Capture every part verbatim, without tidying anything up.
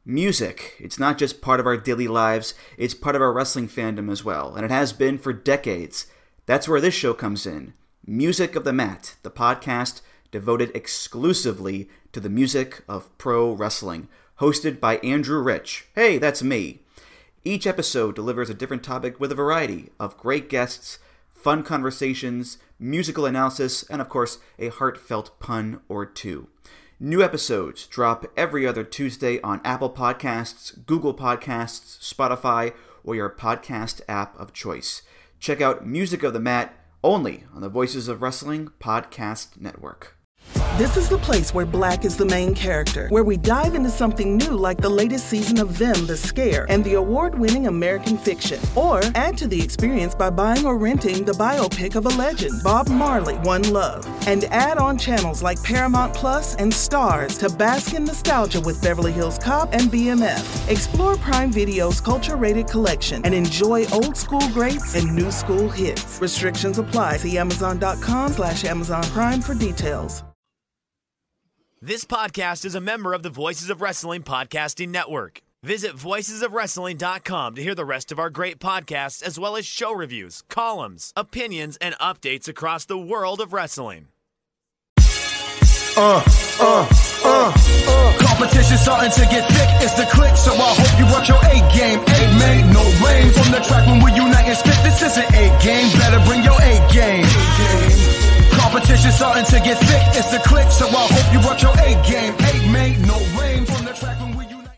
Music. It's not just part of our daily lives, it's part of our wrestling fandom as well, and it has been for decades. That's where this show comes in. Music of the Mat, the podcast devoted exclusively to the music of pro wrestling, hosted by Andrew Rich. Hey, that's me. Each episode delivers a different topic with a variety of great guests, fun conversations, musical analysis, and of course, a heartfelt pun or two. New episodes drop every other Tuesday on Apple Podcasts, Google Podcasts, Spotify, or your podcast app of choice. Check out Music of the Mat only on the Voices of Wrestling Podcast Network. This is the place where Black is the main character, where we dive into something new like the latest season of Them, The Scare, and the award-winning American Fiction. Or add to the experience by buying or renting the biopic of a legend, Bob Marley, One Love. And add on channels like Paramount Plus and Stars to bask in nostalgia with Beverly Hills Cop and B M F. Explore Prime Video's culture-rated collection and enjoy old school greats and new school hits. Restrictions apply. See Amazon.com slash Amazon Prime for details. This podcast is a member of the Voices of Wrestling Podcasting Network. Visit voices of wrestling dot com to hear the rest of our great podcasts, as well as show reviews, columns, opinions, and updates across the world of wrestling. Uh, uh, uh, uh. Competition starting to get thick, it's the click, so I hope you watch your A-game. Ain't made no rain from the track when we unite and spit. This is an A-game, better bring your A-game. Competition starting to get thick, it's the click, so I hope you watch your A-game. Ain't made no rain from the track when we unite.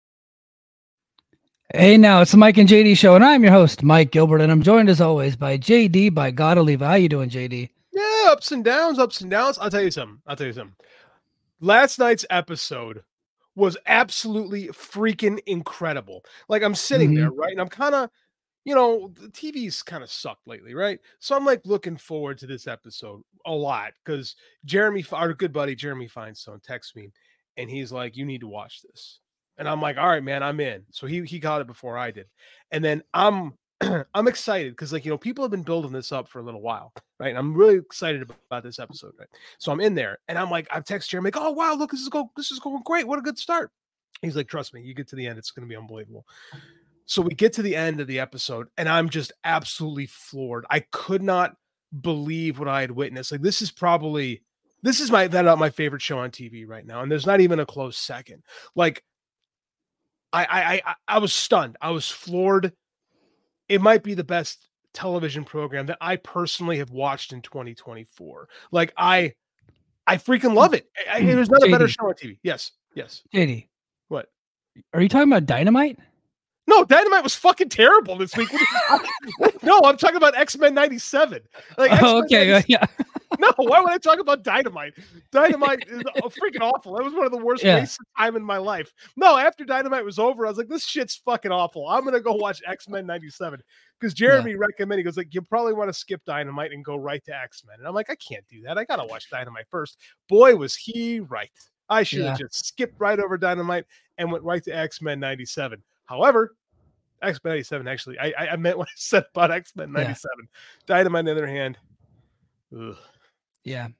Hey now, it's the Mike and J D show, and I'm your host, Mike Gilbert, and I'm joined as always by J D by God Oliva. How you doing, J D? Yeah, ups and downs, ups and downs. I'll tell you something. I'll tell you something. Last night's episode was absolutely freaking incredible. Like, I'm sitting mm-hmm. there, right? And I'm kind of, you know, the T V's kind of sucked lately, right? So I'm like looking forward to this episode a lot because Jeremy, our good buddy Jeremy Feinstone, texts me and he's like, "You need to watch this." And I'm like, "All right, man, I'm in." So he he got it before I did. And then I'm I'm excited because, like, you know, people have been building this up for a little while, right? And I'm really excited about this episode, right? So I'm in there and I'm like, I've texted Jeremy, like, "Oh wow, look, this is go this is going great. What a good start." He's like, "Trust me, you get to the end, it's going to be unbelievable." So we get to the end of the episode and I'm just absolutely floored. I could not believe what I had witnessed. Like, this is probably, this is my, that uh, my favorite show on T V right now. And there's not even a close second. Like, I, I, I, I was stunned. I was floored. It might be the best television program that I personally have watched in twenty twenty-four. Like, I, I freaking love it. I, there's not a better show on T V. Yes. Yes. J D. What? Are you talking about Dynamite? No, Dynamite was fucking terrible this week. No, I'm talking about X-Men ninety-seven. Like, oh, okay, ninety-seven. Yeah. No, why would I talk about Dynamite? Dynamite is freaking awful. That was one of the worst yeah. wastes of time in my life. No, after Dynamite was over, I was like, this shit's fucking awful. I'm gonna go watch X-Men ninety-seven because Jeremy yeah. recommended. He goes like, you probably want to skip Dynamite and go right to X-Men. And I'm like, I can't do that. I gotta watch Dynamite first. Boy, was he right. I should have yeah. just skipped right over Dynamite and went right to X-Men ninety-seven. However, X-Men ninety-seven, actually, I, I meant what I said about X-Men ninety-seven. Yeah. Dynamite, on the other hand, ugh. Yeah.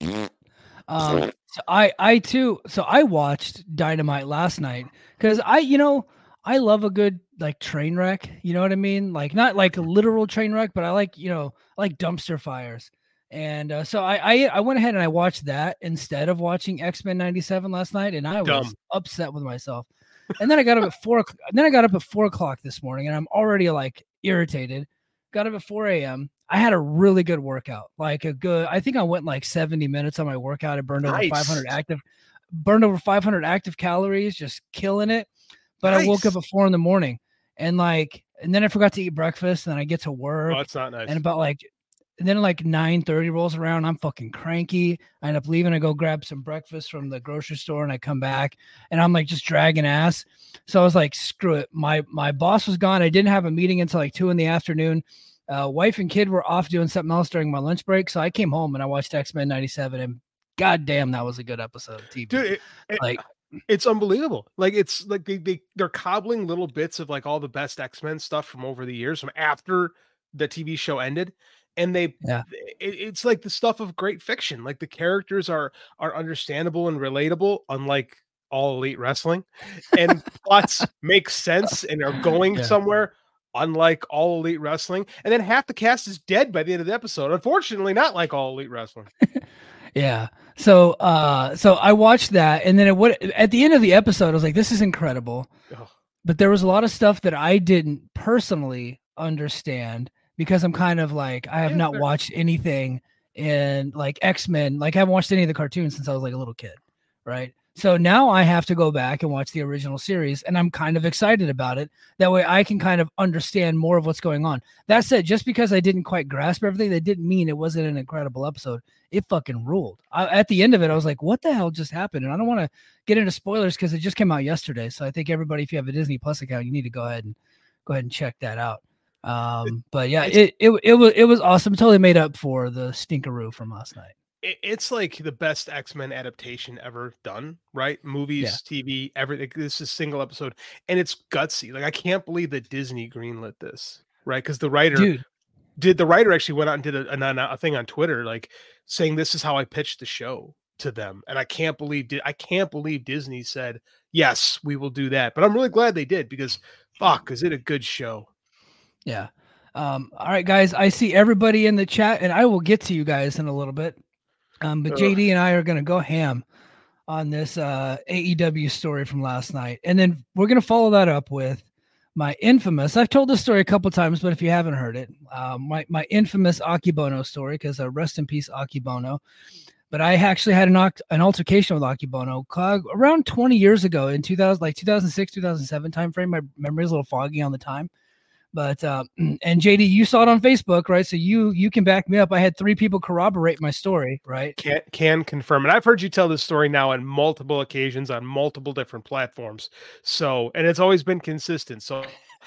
Um, so I, I too, so I watched Dynamite last night because I, you know, I love a good like train wreck. You know what I mean? Like, not like a literal train wreck, but I like, you know, I like dumpster fires. And uh, so I, I, I went ahead and I watched that instead of watching X-Men ninety-seven last night, and I Dumb. was upset with myself. And then I got up at four. Then I got up at four o'clock this morning, and I'm already like irritated. Got up at four a.m. I had a really good workout, like a good. I think I went like seventy minutes on my workout. I burned nice. over five hundred active, burned over five hundred active calories, just killing it. But nice. I woke up at four in the morning, and like, and then I forgot to eat breakfast. And then I get to work. Oh, that's not nice. And about like. And then like nine thirty rolls around, I'm fucking cranky. I end up leaving. I go grab some breakfast from the grocery store and I come back and I'm like just dragging ass. So I was like, screw it. My my boss was gone. I didn't have a meeting until like two in the afternoon. Uh, wife and kid were off doing something else during my lunch break. So I came home and I watched X-Men ninety-seven and goddamn, that was a good episode of T V. Dude, it, it, like it's unbelievable. Like it's like they, they, they're cobbling little bits of like all the best X-Men stuff from over the years from after the T V show ended. And they, yeah. it, it's like the stuff of great fiction. Like the characters are are understandable and relatable, unlike All Elite Wrestling, and plots make sense and are going Yeah. somewhere, unlike All Elite Wrestling. And then half the cast is dead by the end of the episode. Unfortunately, not like All Elite Wrestling. Yeah. So, uh, so I watched that, and then it would at the end of the episode, I was like, "This is incredible," Ugh. but there was a lot of stuff that I didn't personally understand because I'm kind of like I have Yeah, not fair. watched anything in like X-Men, like I haven't watched any of the cartoons since I was like a little kid, right? So now I have to go back and watch the original series, and I'm kind of excited about it. That way I can kind of understand more of what's going on. That said, just because I didn't quite grasp everything, that didn't mean it wasn't an incredible episode. It fucking ruled. I, at the end of it, I was like, what the hell just happened? And I don't want to get into spoilers because it just came out yesterday. So I think everybody, if you have a Disney Plus account, you need to go ahead and go ahead and check that out. Um, but yeah, it, it, it was, it was awesome. Totally made up for the stinkeroo from last night. It, it's like the best X-Men adaptation ever done, right? Movies, Yeah. T V, everything. This is a single episode, and it's gutsy. Like I can't believe that Disney greenlit this, right? Because the writer Dude, did. The writer actually went out and did a, a, a thing on Twitter, like saying this is how I pitched the show to them, and I can't believe I can't believe Disney said yes, we will do that. But I'm really glad they did because fuck, is it a good show? yeah. Um, all right, guys, I see everybody in the chat, and I will get to you guys in a little bit. Um, but Ugh. J D and I are going to go ham on this uh, A E W story from last night. And then we're going to follow that up with my infamous, I've told this story a couple times, but if you haven't heard it, uh, my, my infamous Akibono story, because uh, rest in peace, Akibono. But I actually had an, an altercation with Akibono around twenty years ago in two thousand, like two thousand six, two thousand seven timeframe. My memory is a little foggy on the time. But uh, and J D, you saw it on Facebook, right? So you you can back me up. I had three people corroborate my story, right? Can can confirm, and I've heard you tell this story now on multiple occasions on multiple different platforms. So, and it's always been consistent. So,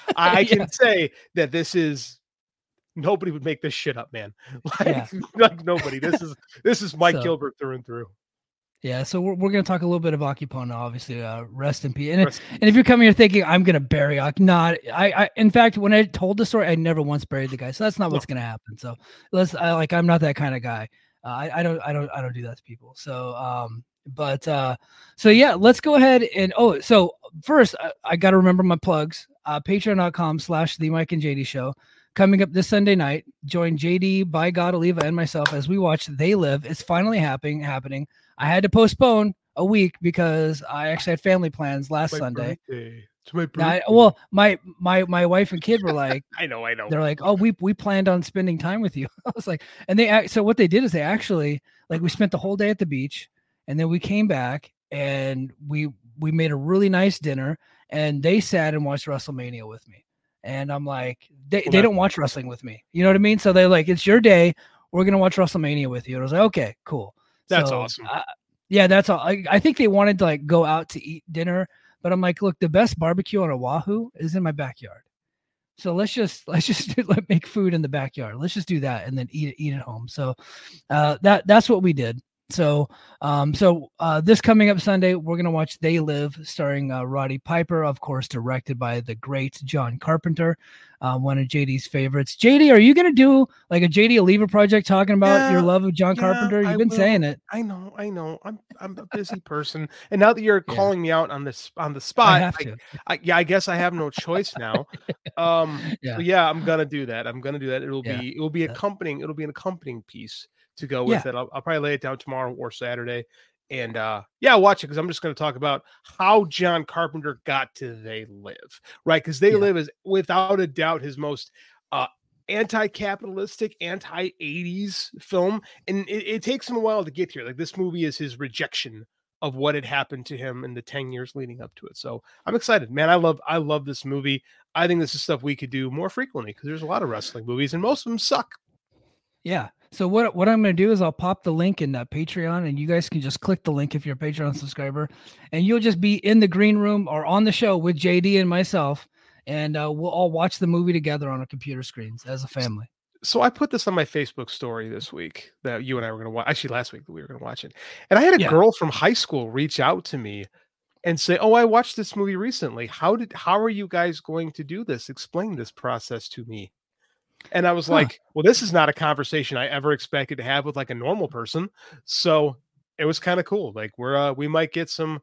I Yeah. can say that this is nobody would make this shit up, man. Like, Yeah. like nobody. This is this is Mike So- Gilbert through and through. Yeah, so we're, we're going to talk a little bit of Akibono, obviously. Uh, rest in peace. And, Rest- and if you're coming here thinking I'm going to bury Aki, not I, I. In fact, when I told the story, I never once buried the guy, so that's not what's going to happen. So let's. I like. I'm not that kind of guy. Uh, I, I don't. I don't. I don't do that to people. So, um, but uh, so yeah, let's go ahead and oh, so first I, I got to remember my plugs. Uh, Patreon.com slash the Mike and J D Show. Coming up this Sunday night, join J D, By God, Oliva, and myself as we watch They Live. It's finally happening. Happening. I had to postpone a week because I actually had family plans last My Sunday. birthday. It's my Now, I- birthday. well, my my my wife and kid were like, I know, I know. they're like, oh, we we planned on spending time with you. I was like, and they act- so what they did is they actually like we spent the whole day at the beach, and then we came back and we we made a really nice dinner, and they sat and watched WrestleMania with me. And I'm like, they, Well, they that- don't watch wrestling with me. You know what I mean? So they're like, it's your day. We're gonna watch WrestleMania with you. And I was like, okay, cool. That's So, awesome. I- yeah, that's all. I, I think they wanted to like go out to eat dinner, but I'm like, look, the best barbecue on Oahu is in my backyard. So let's just let's just do, like make food in the backyard. Let's just do that and then eat it eat at home. So uh, that that's what we did. So um so uh, this coming up Sunday, we're gonna watch They Live, starring uh, Roddy Piper, of course, directed by the great John Carpenter, uh, one of J D's favorites. J D, are you gonna do like a J D Oliva project talking about your Yeah, love of John yeah, Carpenter? You've I been will. saying it. I know, I know. I'm I'm a busy person, and now that you're Yeah. calling me out on this on the I spot, have I, to. I, yeah, I guess I have no choice now. Um, Yeah. so yeah, I'm gonna do that. I'm gonna do that. It'll Yeah. be it will be Yeah. accompanying. It'll be an accompanying piece to go with Yeah. it. I'll, I'll probably lay it down tomorrow or Saturday, and uh, yeah, watch it because I'm just gonna talk about how John Carpenter got to They Live, right? Because They Yeah. Live is without a doubt his most uh anti-capitalistic, anti-eighties film, and it, it takes him a while to get here. Like this movie is his rejection of what had happened to him in the ten years leading up to it. So I'm excited, man. I love I love this movie. I think this is stuff we could do more frequently because there's a lot of wrestling movies and most of them suck. Yeah. So what what I'm going to do is I'll pop the link in that Patreon, and you guys can just click the link if you're a Patreon subscriber, and you'll just be in the green room or on the show with J D and myself, and uh, we'll all watch the movie together on our computer screens as a family. So I put this on my Facebook story this week that you and I were going to watch. Actually, last week that we were going to watch it, and I had a Yeah. girl from high school reach out to me and say, "Oh, I watched this movie recently. How did how are you guys going to do this? Explain this process to me." And I was Huh. like, well, this is not a conversation I ever expected to have with like a normal person. So it was kind of cool. Like we're uh, we might get some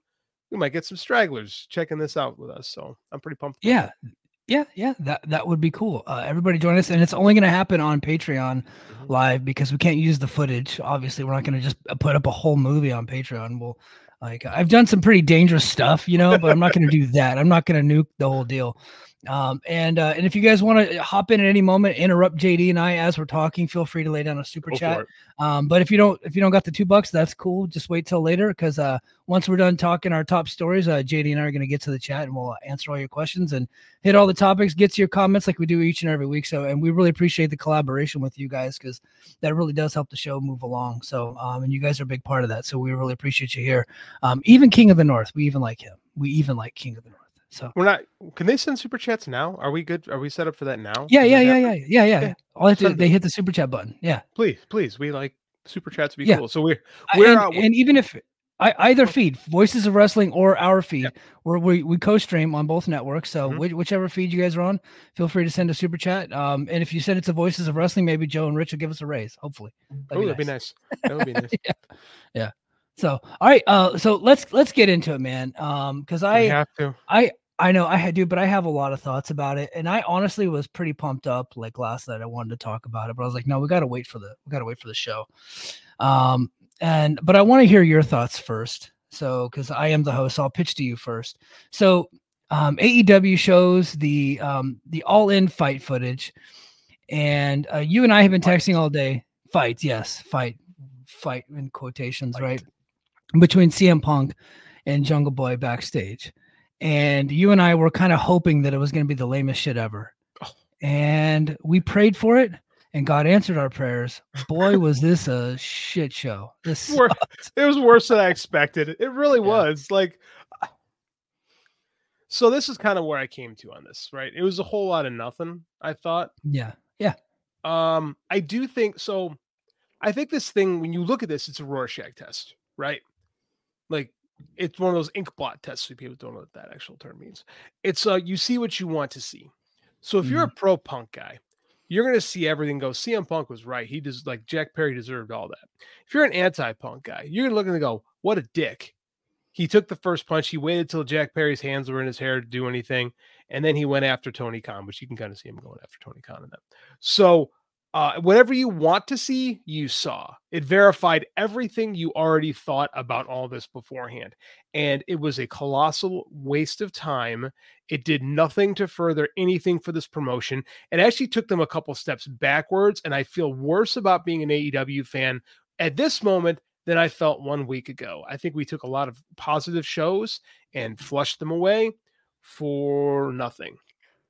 we might get some stragglers checking this out with us. So I'm pretty pumped. Yeah. Yeah, yeah, that that would be cool. Uh, everybody join us, and it's only going to happen on Patreon mm-hmm. live because we can't use the footage. Obviously, we're not going to just put up a whole movie on Patreon. We'll like I've done some pretty dangerous stuff, you know, but I'm not going to do that. I'm not going to nuke the whole deal. Um, and uh, and if you guys want to hop in at any moment, interrupt J D and I as we're talking, feel free to lay down a super Go chat. Um, but if you don't if you don't got the two bucks, that's cool. Just wait till later because uh, once we're done talking our top stories, uh, J D and I are going to get to the chat and we'll answer all your questions and hit all the topics, get to your comments like we do each and every week. So and we really appreciate the collaboration with you guys because that really does help the show move along. So um, and you guys are a big part of that. So we really appreciate you here. Um, even King of the North, we even like him. We even like King of the North. So we're not. Can they send super chats now? Are we good? Are we set up for that now? Yeah, yeah, yeah, yeah, yeah, yeah, yeah. All have to, they hit the super chat button. Yeah, please, please. We like super chats to be yeah. cool. So we're we're and, uh, and even if I, either feed, Voices of Wrestling or our feed, yeah. where we we co-stream on both networks. So mm-hmm. which, whichever feed you guys are on, feel free to send a super chat. Um, and if you send it to Voices of Wrestling, maybe Joe and Rich will give us a raise. Hopefully, that'd, oh, be, nice. that'd be nice. That would be nice. yeah. yeah. So all right. Uh, so let's let's get into it, man. Um, because I we have to. I. I know I do, but I have a lot of thoughts about it. And I honestly was pretty pumped up like last night. I wanted to talk about it, but I was like, no, we got to wait for the, we got to wait for the show. Um, and, but I want to hear your thoughts first. So, cause I am the host, so I'll pitch to you first. So, um, A E W shows the, um, the all in fight footage and, uh, you and I have been texting all day. Fights. Yes. Fight, fight in quotations, fight. Right? Between C M Punk and Jungle Boy backstage. And you and I were kind of hoping that it was going to be the lamest shit ever. Oh. And we prayed for it and God answered our prayers. Boy, was this a shit show. This it was worse than I expected. It really yeah. was like, so this is kind of where I came to on this, right? It was a whole lot of nothing. I thought. Yeah. Yeah. Um, I do think so. I think this thing, when you look at this, it's a Rorschach test, right? Like, it's one of those ink blot tests. So people don't know what that actual term means. It's uh, you see what you want to see. So if mm-hmm. you're a pro Punk guy, you're going to see everything go, C M Punk was right. He does like Jack Perry deserved all that. If you're an anti-Punk guy, you're going to look and go, what a dick. He took the first punch. He waited till Jack Perry's hands were in his hair to do anything. And then he went after Tony Khan, which you can kind of see him going after Tony Khan in that. So Uh, whatever you want to see, you saw. It verified everything you already thought about all this beforehand. And it was a colossal waste of time. It did nothing to further anything for this promotion. It actually took them a couple steps backwards. And I feel worse about being an A E W fan at this moment than I felt one week ago. I think we took a lot of positive shows and flushed them away for nothing.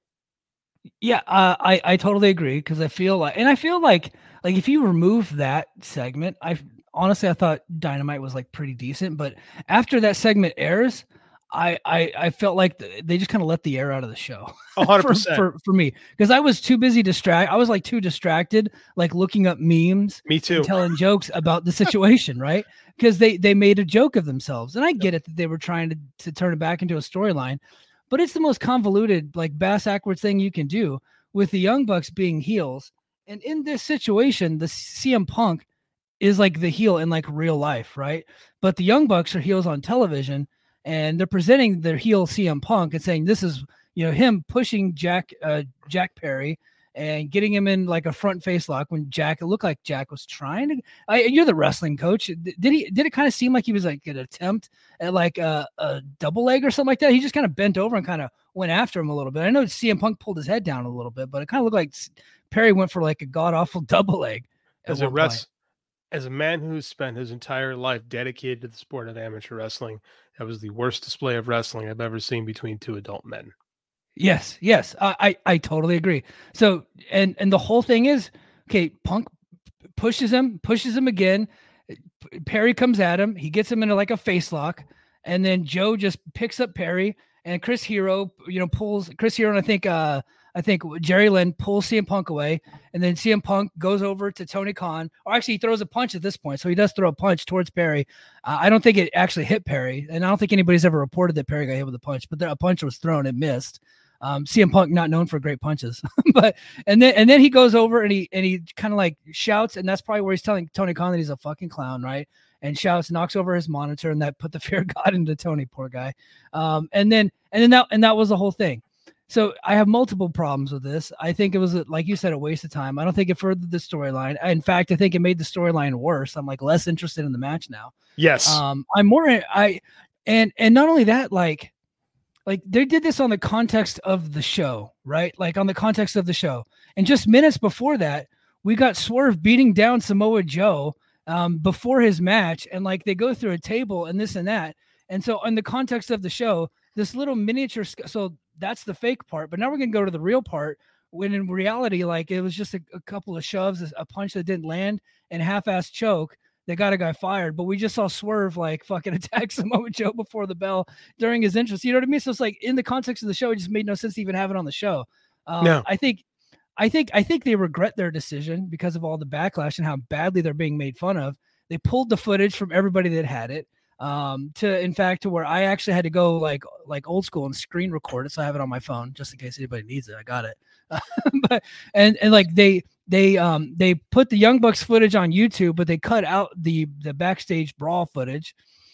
Yeah, uh, I I totally agree because I feel like, and I feel like like if you remove that segment, I honestly I thought Dynamite was like pretty decent, but after that segment airs, I I, I felt like they just kind of let the air out of the show. one hundred percent for, for for me because I was too busy distract. I was like too distracted, like looking up memes. Me too. And telling jokes about the situation, right? Because they they made a joke of themselves, and I get it that they were trying to to turn it back into a storyline. But it's the most convoluted, like bass backwards thing you can do with the Young Bucks being heels. And in this situation, the C M Punk is like the heel in like real life, right? But the Young Bucks are heels on television, and they're presenting their heel C M Punk and saying this is, you know, him pushing Jack uh, Jack Perry and getting him in like a front face lock when Jack, it looked like Jack was trying to, I, you're the wrestling coach. Did he, did it kind of seem like he was like an attempt at like a, a double leg or something like that? He just kind of bent over and kind of went after him a little bit. I know C M Punk pulled his head down a little bit, but it kind of looked like Perry went for like a god awful double leg. As a rest, as a man who's spent his entire life dedicated to the sport of amateur wrestling, that was the worst display of wrestling I've ever seen between two adult men. Yes, yes, I, I, I totally agree. So, and and the whole thing is, okay, Punk pushes him, pushes him again. Perry comes at him. He gets him into like a face lock, and then Joe just picks up Perry, and Chris Hero, you know, pulls Chris Hero, and I think, uh, I think Jerry Lynn pulls C M Punk away, and then C M Punk goes over to Tony Khan, or actually he throws a punch at this point. So he does throw a punch towards Perry. Uh, I don't think it actually hit Perry, and I don't think anybody's ever reported that Perry got hit with a punch, but there, a punch was thrown, it missed. Um, C M Punk not known for great punches, but and then and then he goes over and he and he kind of like shouts, and that's probably where he's telling Tony Khan that he's a fucking clown, right? and shouts, knocks over his monitor, and that put the fear of God into Tony, poor guy. Um, and then and then that and that was the whole thing. So I have multiple problems with this. I think it was, like you said, a waste of time. I don't think it furthered the storyline. In fact, I think it made the storyline worse. I'm like less interested in the match now. Yes. Um, I'm more, I, and, and not only that, like, like they did this on the context of the show, right? Like on the context of the show. And just minutes before that, we got Swerve beating down Samoa Joe um, before his match. And like, they go through a table and this and that. And so in the context of the show, this little miniature, so that's the fake part, but now we're going to go to the real part when in reality, like it was just a, a couple of shoves, a punch that didn't land and half-ass choke that got a guy fired. But we just saw Swerve like fucking attack Samoa Joe before the bell during his entrance. You know what I mean? So it's like in the context of the show, it just made no sense to even have it on the show. Um, no. I think, I think, I think they regret their decision because of all the backlash and how badly they're being made fun of. They pulled the footage from everybody that had it. Um, to in fact, to where I actually had to go like like old school and screen record it, so I have it on my phone just in case anybody needs it. I got it. but and and like they they um they put the Young Bucks footage on YouTube, but they cut out the the backstage brawl footage,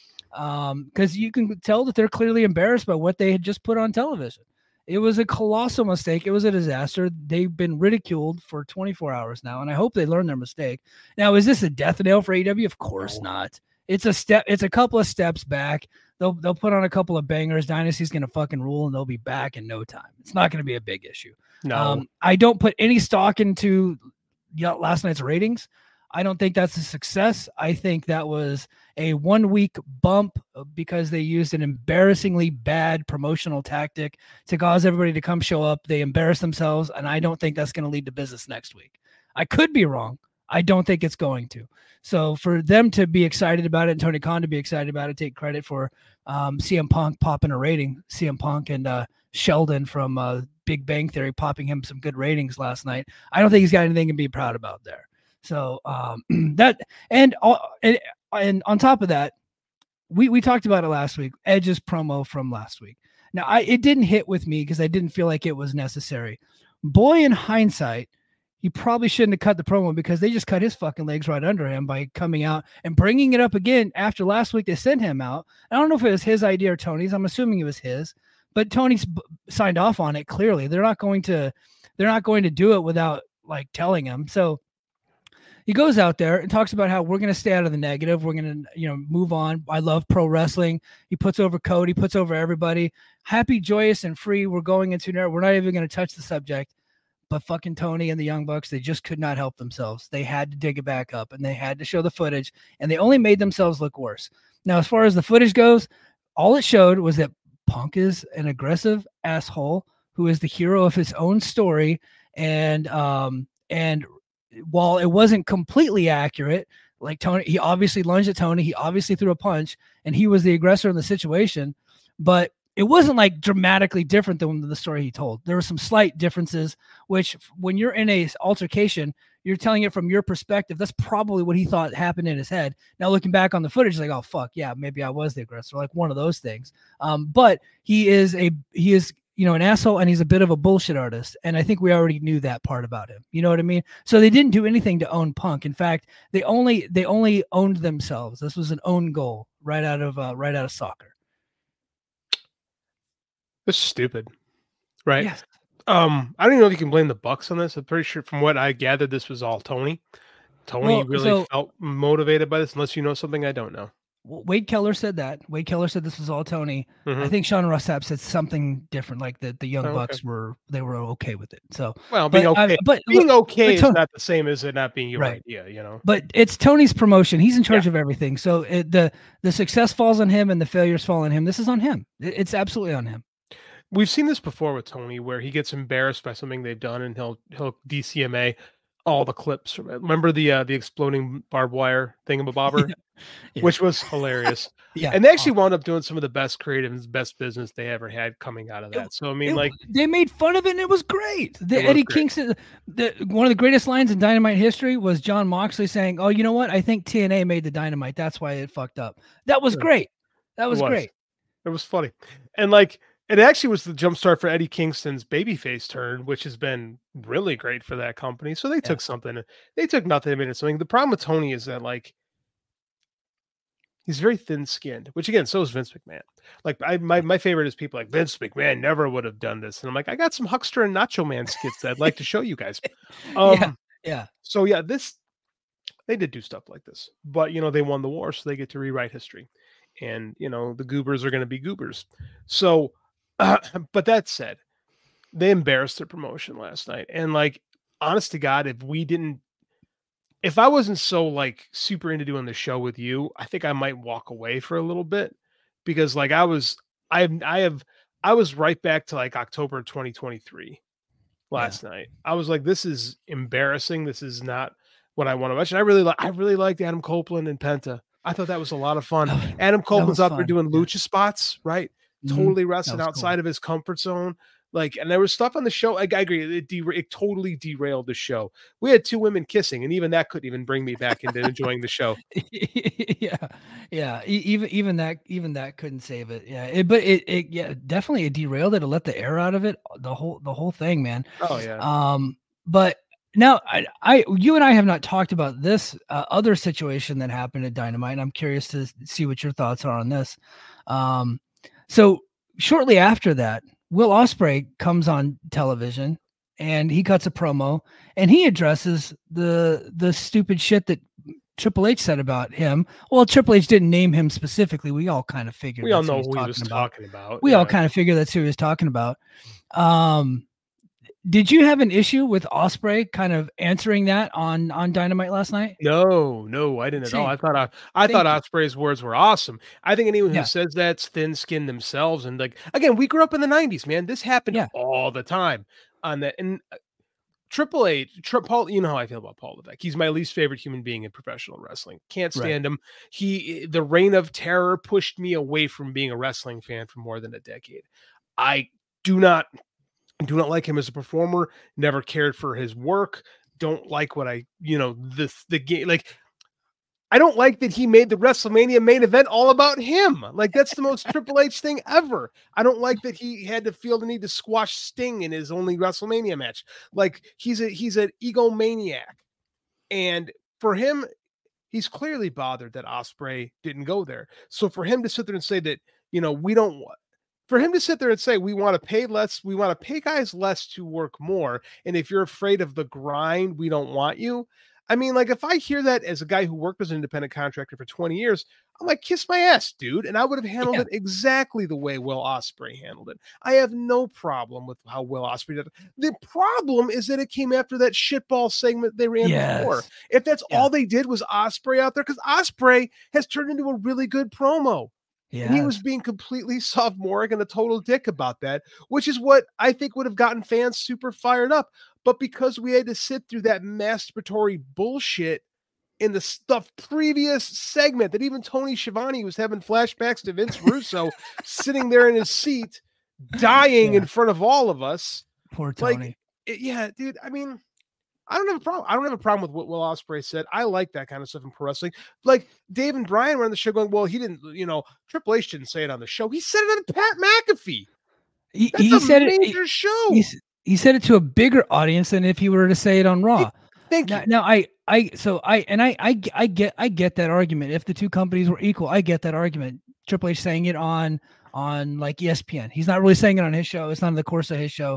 um because you can tell that they're clearly embarrassed by what they had just put on television. It was a colossal mistake. It was a disaster. They've been ridiculed for twenty-four hours now, and I hope they learn their mistake. Now, is this a death knell for A E W? Of course no. not. It's a step. It's a couple of steps back. They'll they'll put on a couple of bangers. Dynasty's going to fucking rule, and they'll be back in no time. It's not going to be a big issue. No, um, I don't put any stock into last night's ratings. I don't think that's a success. I think that was a one week bump because they used an embarrassingly bad promotional tactic to cause everybody to come show up. They embarrass themselves, and I don't think that's going to lead to business next week. I could be wrong. I don't think it's going to. So for them to be excited about it and Tony Khan to be excited about it, take credit for um, C M Punk popping a rating. C M Punk and uh, Sheldon from uh, Big Bang Theory popping him some good ratings last night. I don't think he's got anything to be proud about there. So um, that and, uh, and and on top of that, we we talked about it last week. Edge's promo from last week. Now I it didn't hit with me because I didn't feel like it was necessary. Boy, in hindsight, he probably shouldn't have cut the promo because they just cut his fucking legs right under him by coming out and bringing it up again after last week they sent him out. I don't know if it was his idea or Tony's. I'm assuming it was his, but Tony's b- signed off on it. Clearly, they're not going to, they're not going to do it without like telling him. So he goes out there and talks about how we're going to stay out of the negative. We're going to, you know, move on. I love pro wrestling. He puts over Cody, puts over everybody. Happy, joyous, and free. We're going into there. We're not even going to touch the subject. But fucking Tony and the Young Bucks, they just could not help themselves. They had to dig it back up, and they had to show the footage, and they only made themselves look worse. Now, as far as the footage goes, all it showed was that Punk is an aggressive asshole who is the hero of his own story, and um, and while it wasn't completely accurate, like Tony, he obviously lunged at Tony, he obviously threw a punch, and he was the aggressor in the situation, but it wasn't like dramatically different than the story he told. There were some slight differences, which when you're in a altercation, you're telling it from your perspective. That's probably what he thought happened in his head. Now looking back on the footage, like, oh fuck, yeah, maybe I was the aggressor, like one of those things. Um, but he is a he is you know an asshole, and he's a bit of a bullshit artist. And I think we already knew that part about him. You know what I mean? So they didn't do anything to own Punk. In fact, they only they only owned themselves. This was an own goal right out of uh, right out of soccer. It's stupid, right? Yes. Um, I don't even know if you can blame the Bucks on this. I'm pretty sure, from what I gathered, this was all Tony. Tony well, really so, felt motivated by this, unless you know something I don't know. Wade Keller said that. Wade Keller said this was all Tony. Mm-hmm. I think Sean Ross Sapp said something different, like that the Young oh, Bucks okay. were they were okay with it. So well, being but, okay, I, but being okay but Tony, is not the same as it not being your right. idea, you know. But it's Tony's promotion. He's in charge yeah. of everything. So it, the the success falls on him, and the failures fall on him. This is on him. It, it's absolutely on him. We've seen this before with Tony, where he gets embarrassed by something they've done, and he'll he'll D C M A all the clips. Remember the uh, the exploding barbed wire thingamabobber, yeah. yeah. which was hilarious. yeah, and they actually oh. wound up doing some of the best creative and best business they ever had coming out of that. It, so I mean, it, like they made fun of it, and it was great. The it Eddie great. Kingston, the one of the greatest lines in Dynamite history was John Moxley saying, "Oh, you know what? I think T N A made the Dynamite. That's why it fucked up." That was sure. great. That was, it was great. It was funny, and like. It actually was the jumpstart for Eddie Kingston's babyface turn, which has been really great for that company. So they yeah. took something, they took nothing, and made it something. The problem with Tony is that, like, He's very thin-skinned, which again, so is Vince McMahon. Like I, my my favorite is people like Vince McMahon never would have done this, and I'm like, I got some Huckster and Nacho Man skits that I'd like to show you guys. Um, yeah, yeah. So yeah, this they did do stuff like this, but you know they won the war, so they get to rewrite history, and you know the goobers are going to be goobers. So, uh, but that said, they embarrassed their promotion last night, and like, honest to God, if we didn't. If I wasn't so like super into doing the show with you, I think I might walk away for a little bit because like I was, I have, I have, I was right back to like October twenty twenty-three last yeah. night. I was like, this is embarrassing. This is not what I want to watch. And I really like, I really liked Adam Copeland and Penta. I thought that was a lot of fun. Adam Copeland's out fun. there doing yeah. lucha spots, right? Mm-hmm. Totally wrestling outside cool. of his comfort zone. Like, and there was stuff on the show. I, I agree. It, der- it totally derailed the show. We had two women kissing, and even that couldn't even bring me back into enjoying the show. yeah, yeah. E- even even that even that couldn't save it. Yeah, it, but it, it yeah definitely it derailed it. To let the air out of it. The whole the whole thing, man. Oh yeah. Um, but now I, I you and I have not talked about this uh, other situation that happened at Dynamite, and I'm curious to see what your thoughts are on this. Um, so shortly after that, Will Ospreay comes on television and he cuts a promo and he addresses the the stupid shit that Triple H said about him. Well, Triple H didn't name him specifically. We all kind of figured. We all know who he was talking about. We yeah. all kind of figured that's who he was talking about. Um, did you have an issue with Ospreay kind of answering that on, on Dynamite last night? No, no, I didn't Same. at all. I thought I, I thought Ospreay's words were awesome. I think anyone who yeah. says that's thin-skinned themselves. And like, again, we grew up in the nineties, man. This happened yeah. all the time on that. And uh, Triple H, Tri- Paul, you know how I feel about Paul Levesque. He's my least favorite human being in professional wrestling. Can't stand right. him. He, the reign of terror pushed me away from being a wrestling fan for more than a decade. I do not. Do not like him as a performer, never cared for his work. Don't like what I, you know, the, the game. Like, I don't like that he made the WrestleMania main event all about him. Like, that's the most Triple H thing ever. I don't like that he had to feel the need to squash Sting in his only WrestleMania match. Like, he's a, he's an egomaniac. And for him, he's clearly bothered that Ospreay didn't go there. So for him to sit there and say that, you know, we don't want, For him to sit there and say, we want to pay less, we want to pay guys less to work more. And if you're afraid of the grind, we don't want you. I mean, like, if I hear that as a guy who worked as an independent contractor for twenty years, I'm like, kiss my ass, dude. And I would have handled yeah. it exactly the way Will Ospreay handled it. I have no problem with how Will Ospreay did it. The problem is that it came after that shitball segment they ran yes. before. If that's yeah. all they did was Ospreay out there, because Ospreay has turned into a really good promo. Yeah. And he was being completely sophomoric and a total dick about that, which is what I think would have gotten fans super fired up. But because we had to sit through that masturbatory bullshit in the stuff previous segment that even Tony Schiavone was having flashbacks to Vince Russo sitting there in his seat, dying yeah. in front of all of us. Poor Tony. Like, it, yeah, dude. I mean, I don't have a problem. I don't have a problem with what Will Ospreay said. I like that kind of stuff in pro wrestling. Like Dave and Brian were on the show going, well, he didn't, you know, Triple H didn't say it on the show. He said it on Pat McAfee. He, That's he a said major it, show. He, he said it to a bigger audience than if he were to say it on Raw. Thank now, you. Now, I, I, so I, and I, I, I get, I get that argument. If the two companies were equal, I get that argument. Triple H saying it on, on like E S P N. He's not really saying it on his show. It's not in the course of his show.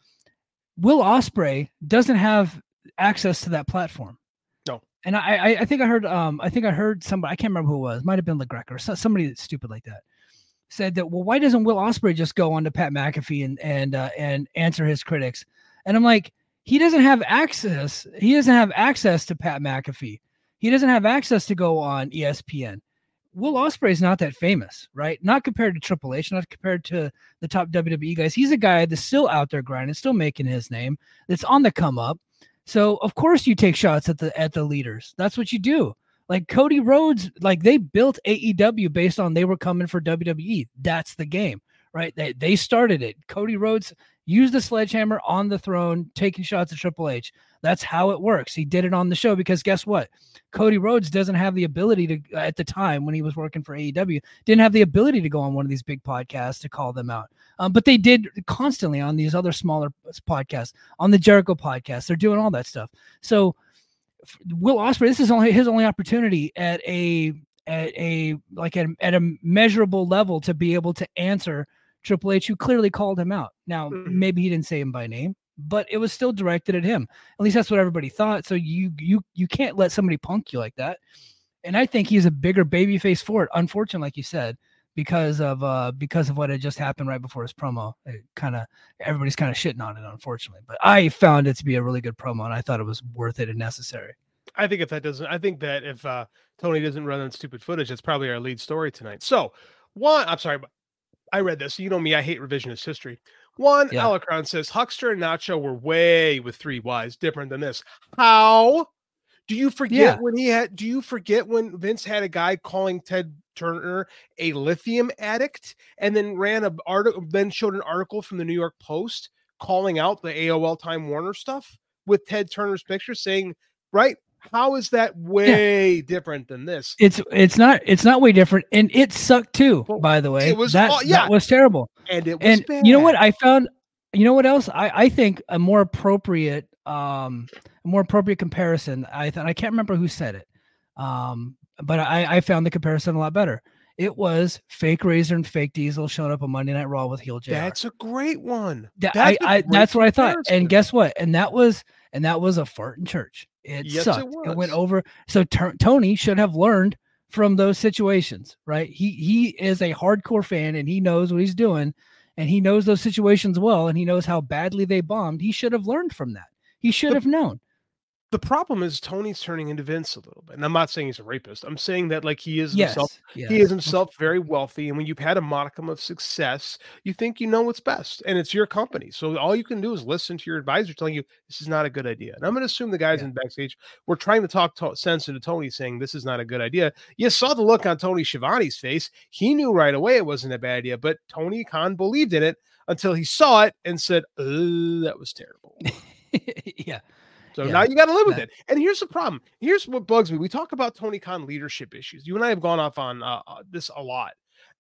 Will Ospreay doesn't have access to that platform. No. And I, I, I think I heard, um, I think I heard somebody, I can't remember who it was. Might've been LeGreca or somebody that's stupid like that, said that, well, why doesn't Will Ospreay just go on to Pat McAfee and, and, uh, and answer his critics? And I'm like, he doesn't have access. He doesn't have access to Pat McAfee. He doesn't have access to go on E S P N. Will Ospreay is not that famous, right? Not compared to Triple H, not compared to the top W W E guys. He's a guy that's still out there grinding, still making his name, that's on the come up. So of course you take shots at the at the leaders. That's what you do. Like Cody Rhodes, like they built A E W based on they were coming for W W E. That's the game, right? They they started it. Cody Rhodes used the sledgehammer on the throne, taking shots at Triple H. That's how it works. He did it on the show because guess what? Cody Rhodes doesn't have the ability to, at the time when he was working for A E W, didn't have the ability to go on one of these big podcasts to call them out. Um, but they did constantly on these other smaller podcasts, on the Jericho podcast. They're doing all that stuff. So Will Ospreay, this is only his only opportunity at a at a like at, at a measurable level to be able to answer Triple H, who clearly called him out. Now, Mm-hmm. maybe he didn't say him by name, but it was still directed at him. At least that's what everybody thought. So you you you can't let somebody punk you like that. And I think he's a bigger babyface for it, unfortunately, like you said, because of uh because of what had just happened right before his promo. It kind of everybody's kind of shitting on it, unfortunately. But I found it to be a really good promo, and I thought it was worth it and necessary. I think if that doesn't, I think that if uh, Tony doesn't run on stupid footage, that's probably our lead story tonight. So, one, I'm sorry, but I read this. You know me, I hate revisionist history. One, Yeah. Alacron says Huckster and Nacho were way with three Y's different than this. How? Do you forget Yeah. when he had? Do you forget when Vince had a guy calling Ted Turner a lithium addict, and then ran a article, then showed an article from the New York Post calling out the A O L Time Warner stuff with Ted Turner's picture, saying, right? How is that way yeah. different than this? It's it's not it's not way different, and it sucked too. Well, by the way, it was that, all, yeah. that was terrible, and it was and bad. You know what I found? You know what else? I I think a more appropriate um a more appropriate comparison. I thought I can't remember who said it, um, but I I found the comparison a lot better. It was fake Razor and fake Diesel showing up on Monday Night Raw with heel J R. That's a great one. That, I, I that's what I thought. And guess what? And that was and that was a fart in church. It yes, sucked. It, it went over. So t- Tony should have learned from those situations, right? He he is a hardcore fan and he knows what he's doing, and he knows those situations well, and he knows how badly they bombed. He should have learned from that. He should have known. The problem is Tony's turning into Vince a little bit. And I'm not saying he's a rapist. I'm saying that like he is yes, himself. Yes. He is himself very wealthy. And when you've had a modicum of success, you think you know what's best. And it's your company. So all you can do is listen to your advisor telling you this is not a good idea. And I'm going to assume the guys yeah. in backstage were trying to talk to- sense into Tony saying this is not a good idea. You saw the look on Tony Schiavone's face. He knew right away it wasn't a bad idea, but Tony Khan believed in it until he saw it and said, oh, that was terrible. yeah. So yeah, now you got to live with that. it. And here's the problem. Here's what bugs me. We talk about Tony Khan leadership issues. You and I have gone off on uh, this a lot.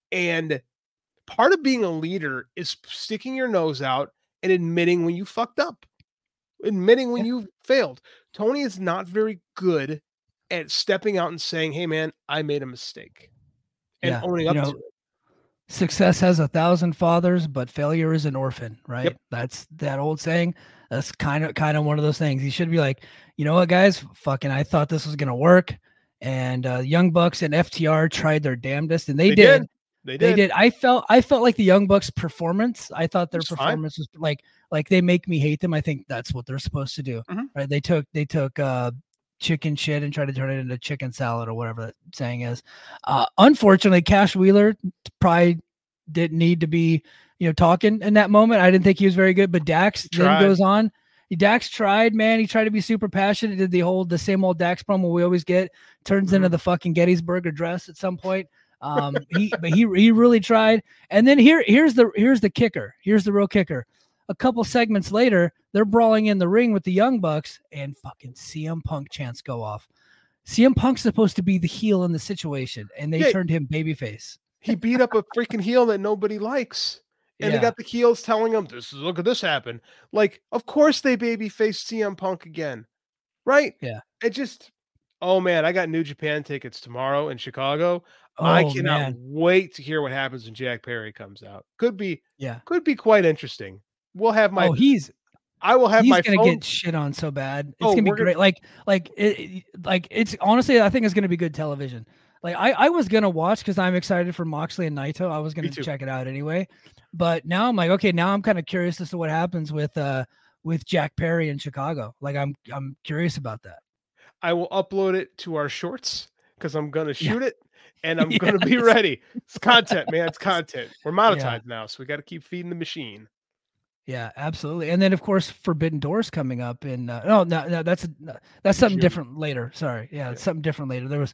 And part of being a leader is sticking your nose out and admitting when you fucked up, admitting when yeah. you failed. Tony is not very good at stepping out and saying, hey, man, I made a mistake. And yeah. owning you up know, to it. Success has a thousand fathers, but failure is an orphan, right? Yep. That's that old saying. That's kind of kind of one of those things. He should be like, you know what, guys, fucking, I thought this was gonna work, and uh, Young Bucks and F T R tried their damnedest, and they, they did. did. They did. They did. I felt I felt like the Young Bucks' performance. I thought their It's performance fine. was like like they make me hate them. I think that's what they're supposed to do, mm-hmm. right? They took they took uh, chicken shit and tried to turn it into chicken salad or whatever that saying is. Uh, unfortunately, Cash Wheeler probably didn't need to be, you know, talking in that moment. I didn't think he was very good, but Dax then goes on. Dax tried, man. He tried to be super passionate. Did the whole, the same old Dax promo we always get, turns mm-hmm. into the fucking Gettysburg Address at some point. Um, he, but he, he really tried. And then here, here's the, here's the kicker. Here's the real kicker. A couple segments later, they're brawling in the ring with the Young Bucks, and fucking C M Punk chants go off. C M Punk's supposed to be the heel in the situation, and they yeah. turned him babyface. He beat up a freaking heel that nobody likes. And yeah. they got the heels telling them, this is, look at this happen. Like, of course they baby faced C M Punk again. Right? Yeah. It just, oh man, I got New Japan tickets tomorrow in Chicago. Oh, I cannot man. wait to hear what happens when Jack Perry comes out. Could be, yeah, could be quite interesting. We'll have my, oh, he's, I will have he's my gonna phone. get shit on so bad. It's oh, gonna be great. Gonna... Like, like it, like it's honestly, I think it's gonna be good television. Like I, I was gonna watch because I'm excited for Moxley and Naito. I was gonna check it out anyway, but now I'm like, okay, now I'm kind of curious as to what happens with uh with Jack Perry in Chicago. Like I'm I'm curious about that. I will upload it to our shorts because I'm gonna shoot yeah. it and I'm yes. gonna be ready. It's content, man. It's content. We're monetized yeah. now, so we got to keep feeding the machine. Yeah, absolutely. And then of course Forbidden Doors coming up in uh, no, no, no, that's that's something June. different later. Sorry, yeah, it's yeah. something different later. There was.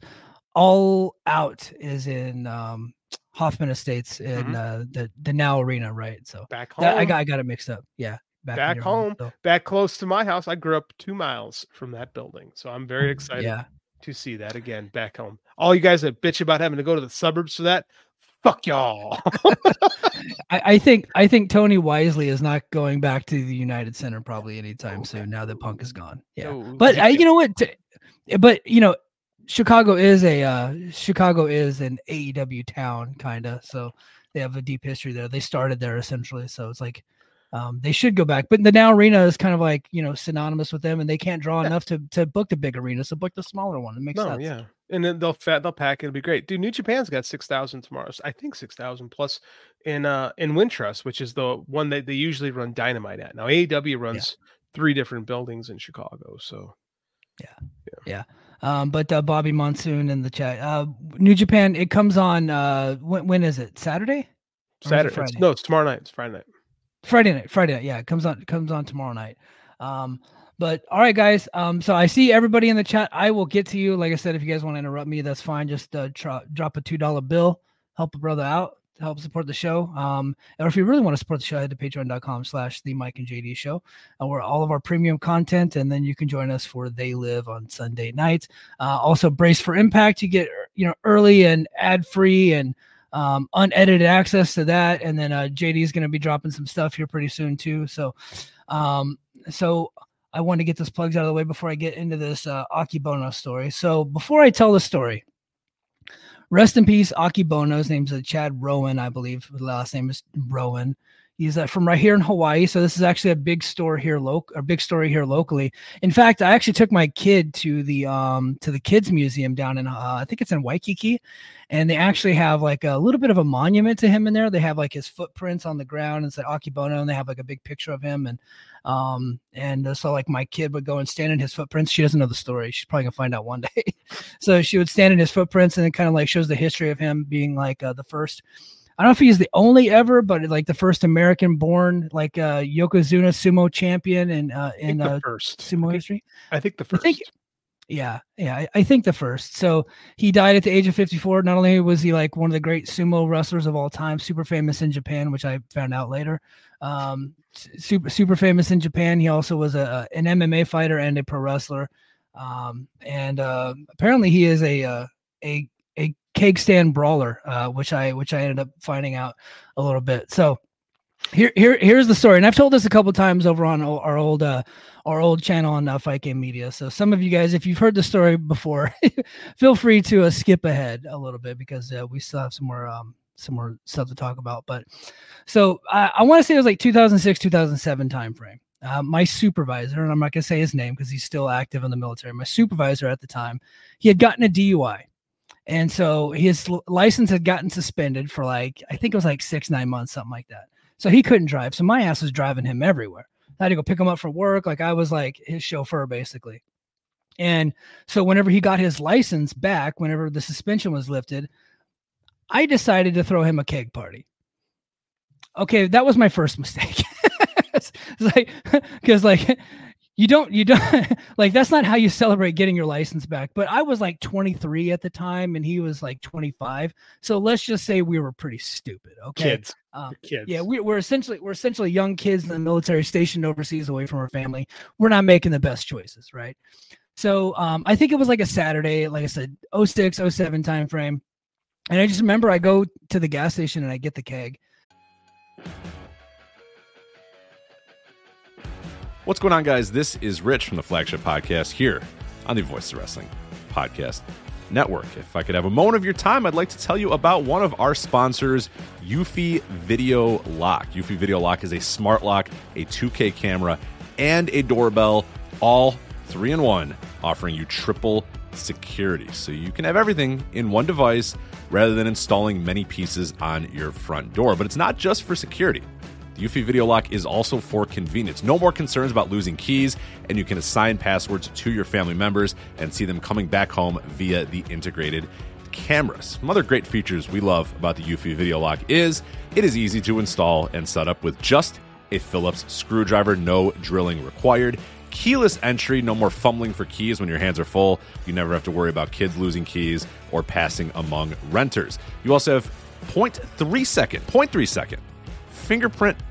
All Out is in um, Hoffman Estates in mm-hmm. uh, the the Now Arena, right? So back home, that, I got I got it mixed up. Yeah, back, back home, home so. back close to my house. I grew up two miles from that building, so I'm very excited yeah. to see that again back home. All you guys that bitch about having to go to the suburbs for that, fuck y'all. I, I think I think Tony Wisely is not going back to the United Center probably anytime okay. soon. Now that Punk is gone, yeah. No, but I, you know what? T- but you know. Chicago is a uh, Chicago is an A E W town, kind of. So they have a deep history there. They started there essentially, so it's like um, they should go back. But the Now Arena is kind of like, you know, synonymous with them, and they can't draw yeah. enough to to book the big arena, so book the smaller one. It makes no, sense. Yeah, and then they'll fat they'll pack it. It'll be great, dude. New Japan's got six thousand tomorrow. I think six thousand plus in uh in Wintrust, which is the one that they usually run Dynamite at. Now A E W runs yeah. three different buildings in Chicago, so yeah, yeah. yeah. Um, but uh, Bobby Monsoon in the chat. Uh, New Japan, it comes on. Uh, when, when is it? Saturday? Saturday. It it's, no, it's tomorrow night. It's Friday night. Friday night. Friday night. Yeah, it comes on. It comes on tomorrow night. Um, but all right, guys. Um, so I see everybody in the chat. I will get to you. Like I said, if you guys want to interrupt me, that's fine. Just uh, try, drop a two dollar bill. Help a brother out to help support the show. Um, or if you really want to support the show, head to patreon dot com slash the Mike and J D show, uh, where all of our premium content, and then you can join us for They Live on Sunday nights. Uh, also, Brace for Impact. You get, you know, early and ad free and um, unedited access to that. And then uh, J D is going to be dropping some stuff here pretty soon too. So, um, so I want to get this plugs out of the way before I get into this uh, Akibono story. So before I tell the story, rest in peace, Akibono. His name's uh, Chad Rowan, I believe. His last name is Rowan. He's uh, from right here in Hawaii. So this is actually a big store here, local, a big story here locally. In fact, I actually took my kid to the um to the kids museum down in uh, I think it's in Waikiki, and they actually have like a little bit of a monument to him in there. They have like his footprints on the ground and say Akibono, and they have like a big picture of him. And um and uh, so like my kid would go and stand in his footprints. She doesn't know the story. She's probably gonna find out one day. So she would stand in his footprints, and it kind of like shows the history of him being like uh, the first. I don't know if he's the only ever, but like the first American-born like uh, Yokozuna sumo champion in uh, in uh, first sumo I think, history. I think the first. I think, yeah, yeah, I, I think the first. So he died at the age of fifty-four. Not only was he like one of the great sumo wrestlers of all time, super famous in Japan, which I found out later. Um, super super famous in Japan. He also was a an M M A fighter and a pro wrestler. Um, and uh, apparently he is a uh, a a keg stand brawler, uh, which I which I ended up finding out a little bit. So here here here's the story, and I've told this a couple times over on our old uh, our old channel on uh, Fight Game Media. So some of you guys, if you've heard the story before, feel free to uh, skip ahead a little bit because uh, we still have some more um, some more stuff to talk about. But so I, I want to say it was like two thousand six, two thousand seven timeframe. Uh, my supervisor, and I'm not gonna say his name because he's still active in the military. My supervisor at the time, he had gotten a D U I. And so his license had gotten suspended for like, I think it was like six, nine months, something like that. So he couldn't drive. So my ass was driving him everywhere. I had to go pick him up for work. Like I was like his chauffeur basically. And so whenever he got his license back, whenever the suspension was lifted, I decided to throw him a keg party. Okay. That was my first mistake. It's like, cause like, You don't, you don't like, that's not how you celebrate getting your license back. But I was like twenty-three at the time and he was like twenty-five. So let's just say we were pretty stupid. Okay. Kids. Um, kids. Yeah. We, we're essentially, we're essentially young kids in the military stationed overseas away from our family. We're not making the best choices. Right. So um, I think it was like a Saturday, like I said, oh six, oh seven time frame. And I just remember I go to the gas station and I get the keg. What's going on, guys? This is Rich from the Flagship Podcast here on the Voices of Wrestling Podcast Network. If I could have a moment of your time, I'd like to tell you about one of our sponsors, Eufy Video Lock. Eufy Video Lock is a smart lock, a two K camera, and a doorbell, all three in one, offering you triple security. So you can have everything in one device rather than installing many pieces on your front door. But it's not just for security. The Eufy Video Lock is also for convenience. No more concerns about losing keys, and you can assign passwords to your family members and see them coming back home via the integrated cameras. Some other great features we love about the Eufy Video Lock is it is easy to install and set up with just a Phillips screwdriver, no drilling required. Keyless entry, no more fumbling for keys when your hands are full. You never have to worry about kids losing keys or passing among renters. You also have zero point three second, zero point three second fingerprint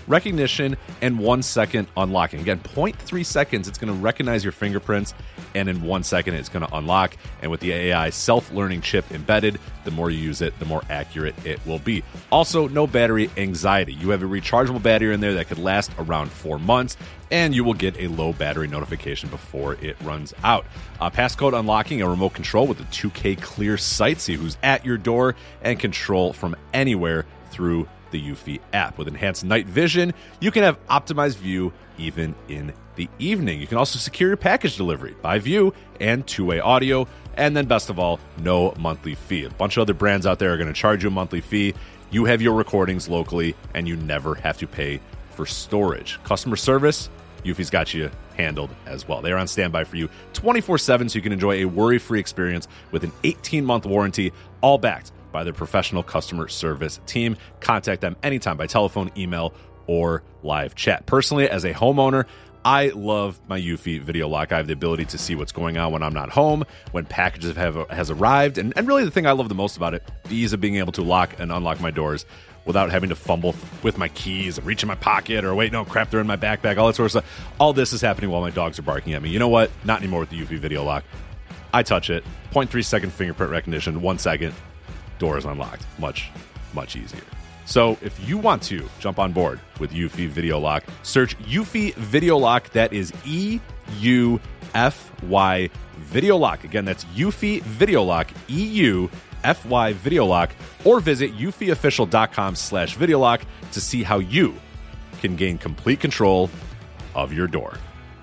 recognition, and one second unlocking. Again, zero point three seconds, it's going to recognize your fingerprints, and in one second, it's going to unlock. And with the A I self-learning chip embedded, the more you use it, the more accurate it will be. Also, no battery anxiety. You have a rechargeable battery in there that could last around four months, and you will get a low battery notification before it runs out. Uh, passcode unlocking, a remote control with a two K clear sight, see who's at your door, and control from anywhere through the Eufy app. With enhanced night vision, you can have optimized view even in the evening. You can also secure your package delivery by view and two-way audio. And then best of all, no monthly fee. A bunch of other brands out there are going to charge you a monthly fee. You have your recordings locally, and you never have to pay for storage. Customer service, Eufy's got you handled as well. They are on standby for you twenty-four seven, so you can enjoy a worry-free experience with an eighteen-month warranty, all backed by their professional customer service team. Contact them anytime by telephone, email, or live chat. Personally, as a homeowner, I love my Eufy Video Lock. I have the ability to see what's going on when I'm not home, when packages have has arrived, and, and really the thing I love the most about it, the ease of being able to lock and unlock my doors without having to fumble with my keys and reach in my pocket or wait, no, crap, they're in my backpack, all that sort of stuff. All this is happening while my dogs are barking at me. You know what? Not anymore with the Eufy Video Lock. I touch it, zero point three second fingerprint recognition, one second, door is unlocked. Much, much easier. So if you want to jump on board with Eufy Video Lock, search Eufy Video Lock. That is E U F Y Video Lock. Again, that's Eufy Video Lock, E U F Y Video Lock, or visit eufyofficial.com slash video lock to see how you can gain complete control of your door.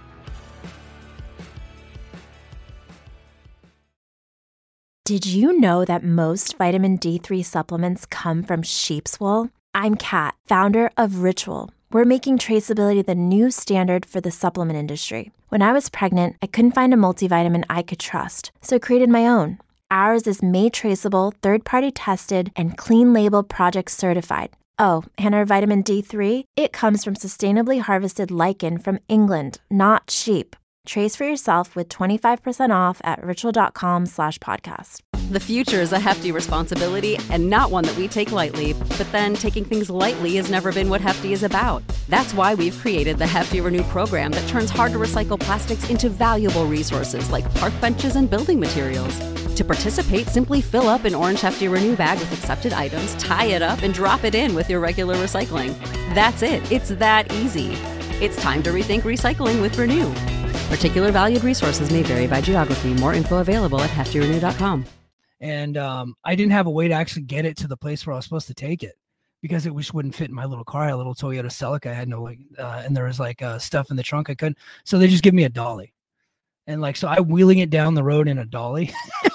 Did you know that most vitamin D three supplements come from sheep's wool? I'm Kat, founder of Ritual. We're making traceability the new standard for the supplement industry. When I was pregnant, I couldn't find a multivitamin I could trust, so I created my own. Ours is made traceable, third-party tested, and clean label project certified. Oh, and our vitamin D three? It comes from sustainably harvested lichen from England, not sheep. Trace for yourself with twenty-five percent off at ritual.com slash podcast. The future is a hefty responsibility and not one that we take lightly, but then taking things lightly has never been what Hefty is about. That's why we've created the Hefty Renew program that turns hard-to-recycle plastics into valuable resources like park benches and building materials. To participate, simply fill up an orange Hefty Renew bag with accepted items, tie it up, and drop it in with your regular recycling. That's it. It's that easy. It's time to rethink recycling with Renew. Particular valued resources may vary by geography. More info available at hefty renew dot com. And um, I didn't have a way to actually get it to the place where I was supposed to take it because it just wouldn't fit in my little car. I had a little Toyota Celica. I had no, like, uh, and there was like uh, stuff in the trunk I couldn't. So they just give me a dolly. And like, so I'm wheeling it down the road in a dolly.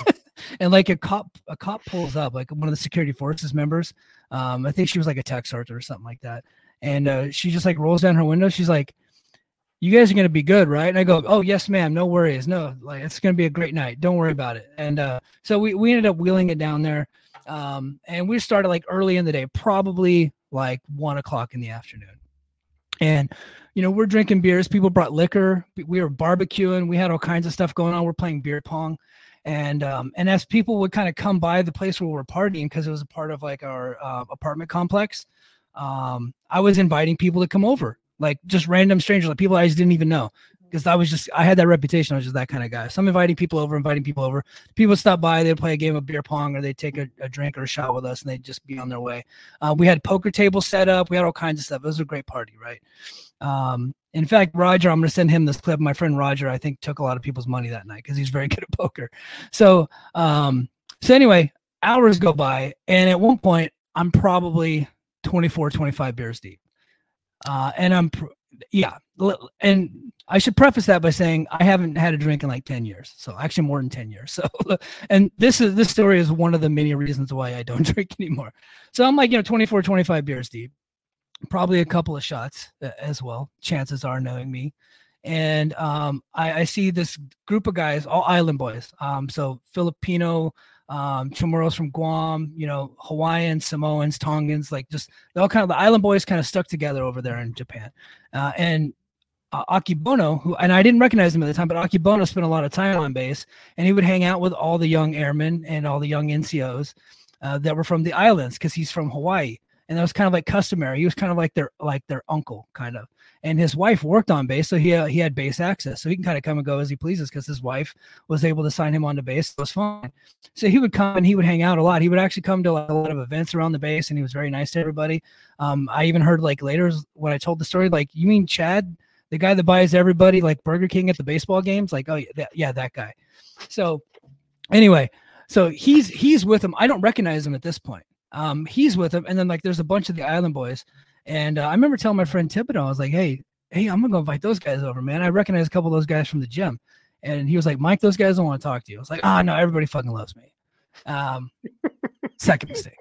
And like a cop, a cop pulls up, like one of the security forces members. Um, I think she was like a tech sergeant or something like that. And uh, she just like rolls down her window. She's like, "You guys are going to be good, right?" And I go, "Oh, yes, ma'am. No worries. No, like it's going to be a great night. Don't worry about it." And uh, so we, we ended up wheeling it down there. Um, and we started like early in the day, probably like one o'clock in the afternoon. And, you know, we're drinking beers. People brought liquor. We were barbecuing. We had all kinds of stuff going on. We're playing beer pong. And, um, and as people would kind of come by the place where we were partying, because it was a part of like our uh, apartment complex, um, I was inviting people to come over. Like just random strangers, like people I just didn't even know, because I was just, I had that reputation. I was just that kind of guy. So I'm inviting people over, inviting people over. People stop by, they'd play a game of beer pong, or they'd take a, a drink or a shot with us, and they'd just be on their way. Uh, we had poker tables set up. We had all kinds of stuff. It was a great party, right? Um, in fact, Roger, I'm going to send him this clip. My friend Roger, I think, took a lot of people's money that night because he's very good at poker. So, um, so anyway, hours go by, and at one point, I'm probably twenty-four, twenty-five beers deep. Uh, and I'm, pr- yeah. And I should preface that by saying I haven't had a drink in like ten years. So actually more than ten years. So, and this is, this story is one of the many reasons why I don't drink anymore. So I'm like, you know, twenty-four, twenty-five beers deep, probably a couple of shots as well. Chances are, knowing me. And um, I, I see this group of guys, all island boys. Um, so Filipino, um, Chamorros from Guam, you know, Hawaiian, Samoans, Tongans, like just all kind of the island boys kind of stuck together over there in Japan. Uh, and uh, Akibono, who, and I didn't recognize him at the time, but Akibono spent a lot of time on base, and he would hang out with all the young airmen and all the young N C Os uh, that were from the islands, because he's from Hawaii. And that was kind of like customary. He was kind of like their like their uncle, kind of. And his wife worked on base, so he uh, he had base access, so he can kind of come and go as he pleases because his wife was able to sign him onto base. So it was fine. So he would come and he would hang out a lot. He would actually come to like, a lot of events around the base, and he was very nice to everybody. Um, I even heard like later when I told the story, like, you mean Chad, the guy that buys everybody like Burger King at the baseball games? Like, oh yeah, that, yeah, that guy. So anyway, so he's he's with him. I don't recognize him at this point. Um, he's with him, and then like there's a bunch of the Island Boys, and uh, I remember telling my friend Thibodeau, I was like, "Hey, hey, I'm gonna go invite those guys over, man. I recognize a couple of those guys from the gym," and he was like, "Mike, those guys don't want to talk to you." I was like, "Ah, oh, no, everybody fucking loves me." Um, second mistake.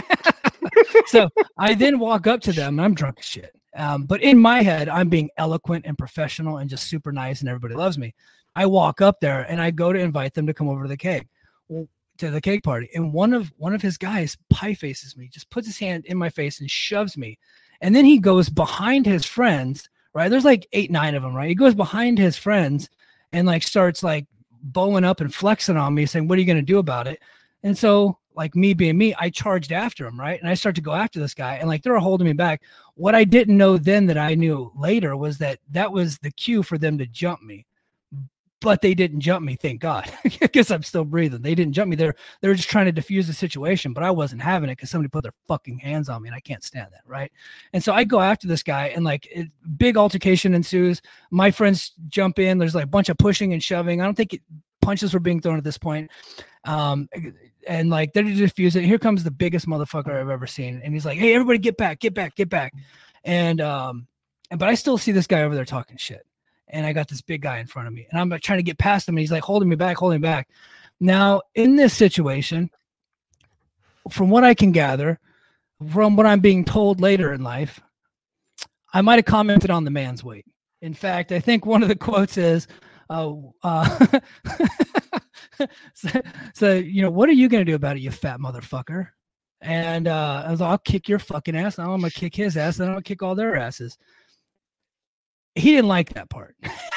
So I then walk up to them, and I'm drunk as shit. Um, but in my head, I'm being eloquent and professional and just super nice, and everybody loves me. I walk up there, and I go to invite them to come over to the keg. Well, to the cake party, and one of one of his guys pie faces me, just puts his hand in my face and shoves me, and then he goes behind his friends, right? There's like eight nine of them, right? He goes behind his friends and like starts like bowing up and flexing on me, saying, "What are you going to do about it?" And so like me being me, I charged after him, right? And I start to go after this guy, and like they're holding me back. What I didn't know then that I knew later was that that was the cue for them to jump me. But they didn't jump me, thank God, because I'm still breathing. They didn't jump me. They're they're just trying to defuse the situation, but I wasn't having it because somebody put their fucking hands on me, and I can't stand that, right? And so I go after this guy, and like it, big altercation ensues. My friends jump in. There's like a bunch of pushing and shoving. I don't think it, punches were being thrown at this point. Um, and like they're to defuse it. Here comes the biggest motherfucker I've ever seen, and he's like, "Hey, everybody, get back, get back, get back!" And um, and but I still see this guy over there talking shit. And I got this big guy in front of me, and I'm like trying to get past him, and he's like holding me back, holding me back. Now, in this situation, from what I can gather, from what I'm being told later in life, I might have commented on the man's weight. In fact, I think one of the quotes is, uh, uh, so, so, you know, what are you going to do about it, you fat motherfucker? And uh, I was like, I'll kick your fucking ass. Now I'm going to kick his ass, and I'm going to kick all their asses. He didn't like that part.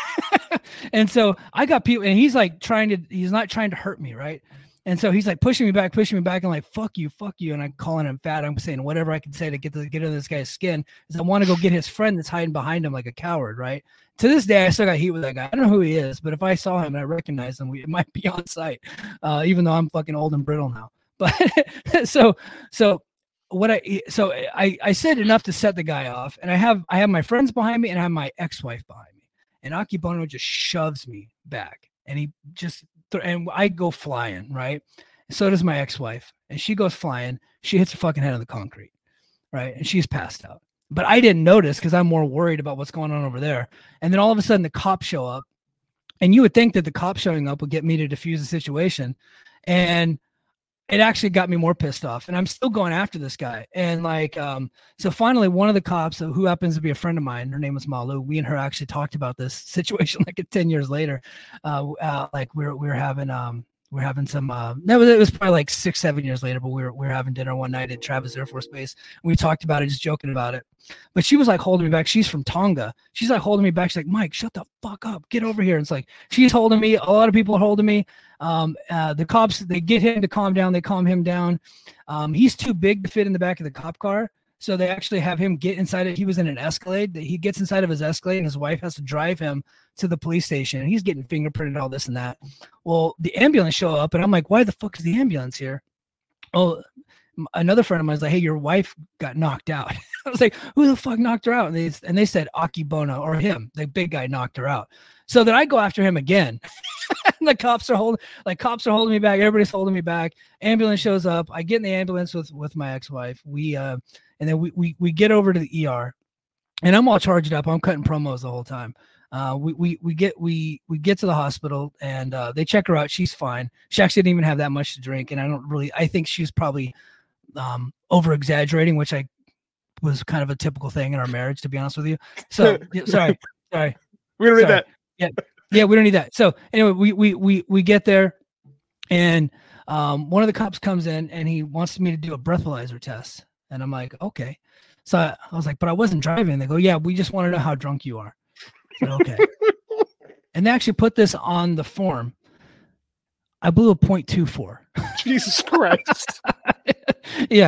And so I got people, and he's like trying to, he's not trying to hurt me. Right. And so he's like pushing me back, pushing me back, and like, fuck you, fuck you. And I'm calling him fat. I'm saying whatever I can say to get to get into this guy's skin, is I want to go get his friend that's hiding behind him like a coward. Right. To this day, I still got heat with that guy. I don't know who he is, but if I saw him and I recognize him, we, it might be on site, uh, even though I'm fucking old and brittle now. But so, so, What I so I, I said enough to set the guy off, and I have I have my friends behind me, and I have my ex-wife behind me, and Akebono just shoves me back, and he just and I go flying, right? So does my ex-wife, and she goes flying. She hits her fucking head on the concrete, right? And she's passed out. But I didn't notice because I'm more worried about what's going on over there. And then all of a sudden the cops show up, and you would think that the cops showing up would get me to defuse the situation, and it actually got me more pissed off, and I'm still going after this guy. And like, um, so finally one of the cops who happens to be a friend of mine, her name was Malu. We and her actually talked about this situation like ten years later. Uh, uh like we were, we were having, um, we we're having some, uh, no, it was probably like six, seven years later, but we were, we were having dinner one night at Travis Air Force Base. And we talked about it, just joking about it. But she was like holding me back. She's from Tonga. She's like holding me back. She's like, Mike, shut the fuck up. Get over here. And it's like, she's holding me. A lot of people are holding me. Um, uh, the cops, they get him to calm down. They calm him down. Um, he's too big to fit in the back of the cop car. So they actually have him get inside it. He was in an Escalade. He gets inside of his Escalade, and his wife has to drive him to the police station. And he's getting fingerprinted, all this and that. Well, the ambulance show up, and I'm like, why the fuck is the ambulance here? Oh, another friend of mine was like, hey, your wife got knocked out. I was like, who the fuck knocked her out? And they, and they said Akebono, or him, the big guy, knocked her out. So then I go after him again. And the cops are holding, like cops are holding me back. Everybody's holding me back. Ambulance shows up. I get in the ambulance with, with my ex-wife. We, uh, and then we, we, we get over to the E R, and I'm all charged up. I'm cutting promos the whole time. Uh, we, we, we get, we, we get to the hospital, and, uh, they check her out. She's fine. She actually didn't even have that much to drink. And I don't really, I think she's probably, um, over exaggerating, which I was kind of a typical thing in our marriage, to be honest with you. So yeah, sorry, sorry. We don't need that. Yeah. Yeah. We don't need that. So anyway, we, we, we, we get there, and, um, one of the cops comes in, and he wants me to do a breathalyzer test. And I'm like, okay. So I, I was like, but I wasn't driving. They go, yeah, we just want to know how drunk you are. I said, okay. And they actually put this on the form. I blew a point two four. Jesus Christ. Yeah.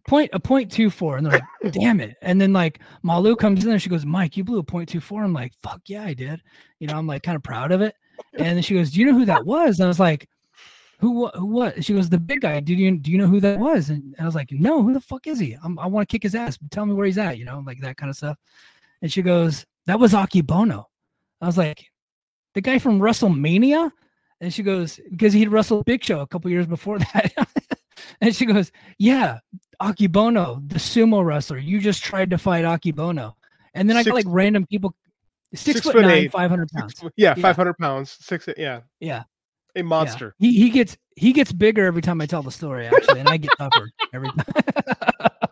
point a point two four, and they're like, damn it. And then like Malu comes in and she goes, Mike, you blew a point two four. I'm like, fuck yeah, I did. You know, I'm like kind of proud of it. And then she goes, do you know who that was? And I was like, who, who, what? She goes, the big guy. Do you, do you know who that was? And I was like, no, who the fuck is he? I'm, I want to kick his ass. Tell me where he's at, you know, like that kind of stuff. And she goes, that was Akebono. I was like, the guy from WrestleMania? And she goes, because he'd wrestled Big Show a couple years before that. And she goes, yeah, Akebono, the sumo wrestler. You just tried to fight Akebono. And then six, I got like random people, six, six foot, foot nine, eight, five hundred pounds. Six, yeah, yeah, five hundred pounds. Six, yeah. Yeah. A monster. Yeah. He he gets he gets bigger every time I tell the story, actually, and I get tougher every time.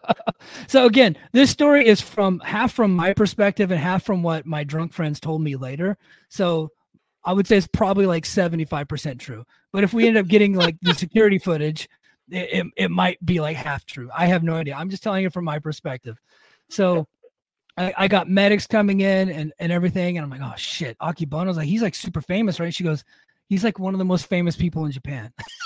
So again, this story is from half from my perspective and half from what my drunk friends told me later. So I would say it's probably like seventy-five percent true. But if we end up getting like the security footage, it, it, it might be like half true. I have no idea. I'm just telling you from my perspective. So I, I got medics coming in and, and everything. And I'm like, oh shit, Akebono's like, he's like super famous, right? She goes, he's like one of the most famous people in Japan.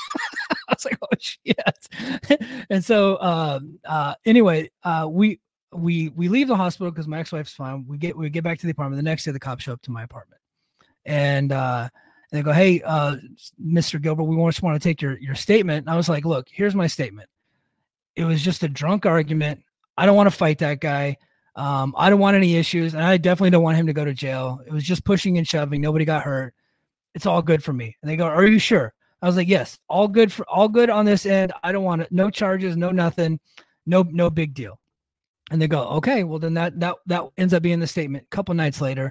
I was like, oh shit. And so, uh, uh, anyway, uh, we, we, we leave the hospital because my ex-wife's fine. We get, we get back to the apartment. The next day, the cops show up to my apartment and, uh, and they go, hey, uh, Mister Gilbert, we just want to take your, your statement. And I was like, look, here's my statement. It was just a drunk argument. I don't want to fight that guy. Um, I don't want any issues. And I definitely don't want him to go to jail. It was just pushing and shoving. Nobody got hurt. It's all good for me. And they go, are you sure? I was like, yes, all good for all good on this end. I don't want it. No charges, no nothing, no, no big deal. And they go, okay, well then that, that, that ends up being the statement. A couple nights later,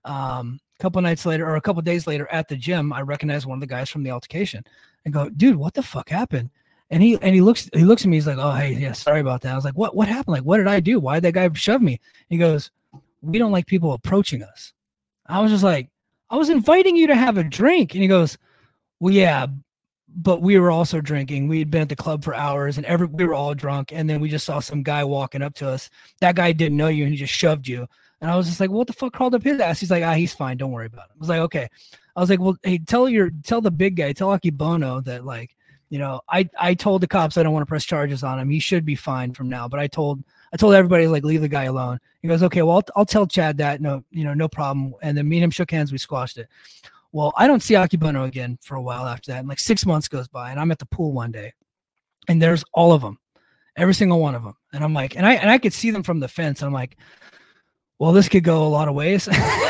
um, a couple nights later, or a couple days later at the gym, I recognize one of the guys from the altercation and go, dude, what the fuck happened? And he, and he looks, he looks at me. He's like, oh, hey, yeah, sorry about that. I was like, what, what happened? Like, what did I do? Why did that guy shove me? He goes, we don't like people approaching us. I was just like, I was inviting you to have a drink. And he goes, well, yeah, but we were also drinking. We had been at the club for hours and every, we were all drunk. And then we just saw some guy walking up to us. That guy didn't know you and he just shoved you. And I was just like, what the fuck crawled up his ass? He's like, ah, he's fine. Don't worry about it. I was like, okay. I was like, well, hey, tell your, tell the big guy, tell Akebono that like, you know, I, I told the cops I don't want to press charges on him. He should be fine from now. But I told, I told everybody like, leave the guy alone. He goes, okay, well, I'll, I'll tell Chad that. No, you know, no problem. And then me and him shook hands. We squashed it. Well, I don't see Akebono again for a while after that. And like six months goes by and I'm at the pool one day and there's all of them, every single one of them. And I'm like, and I, and I could see them from the fence. And I'm like, well, this could go a lot of ways,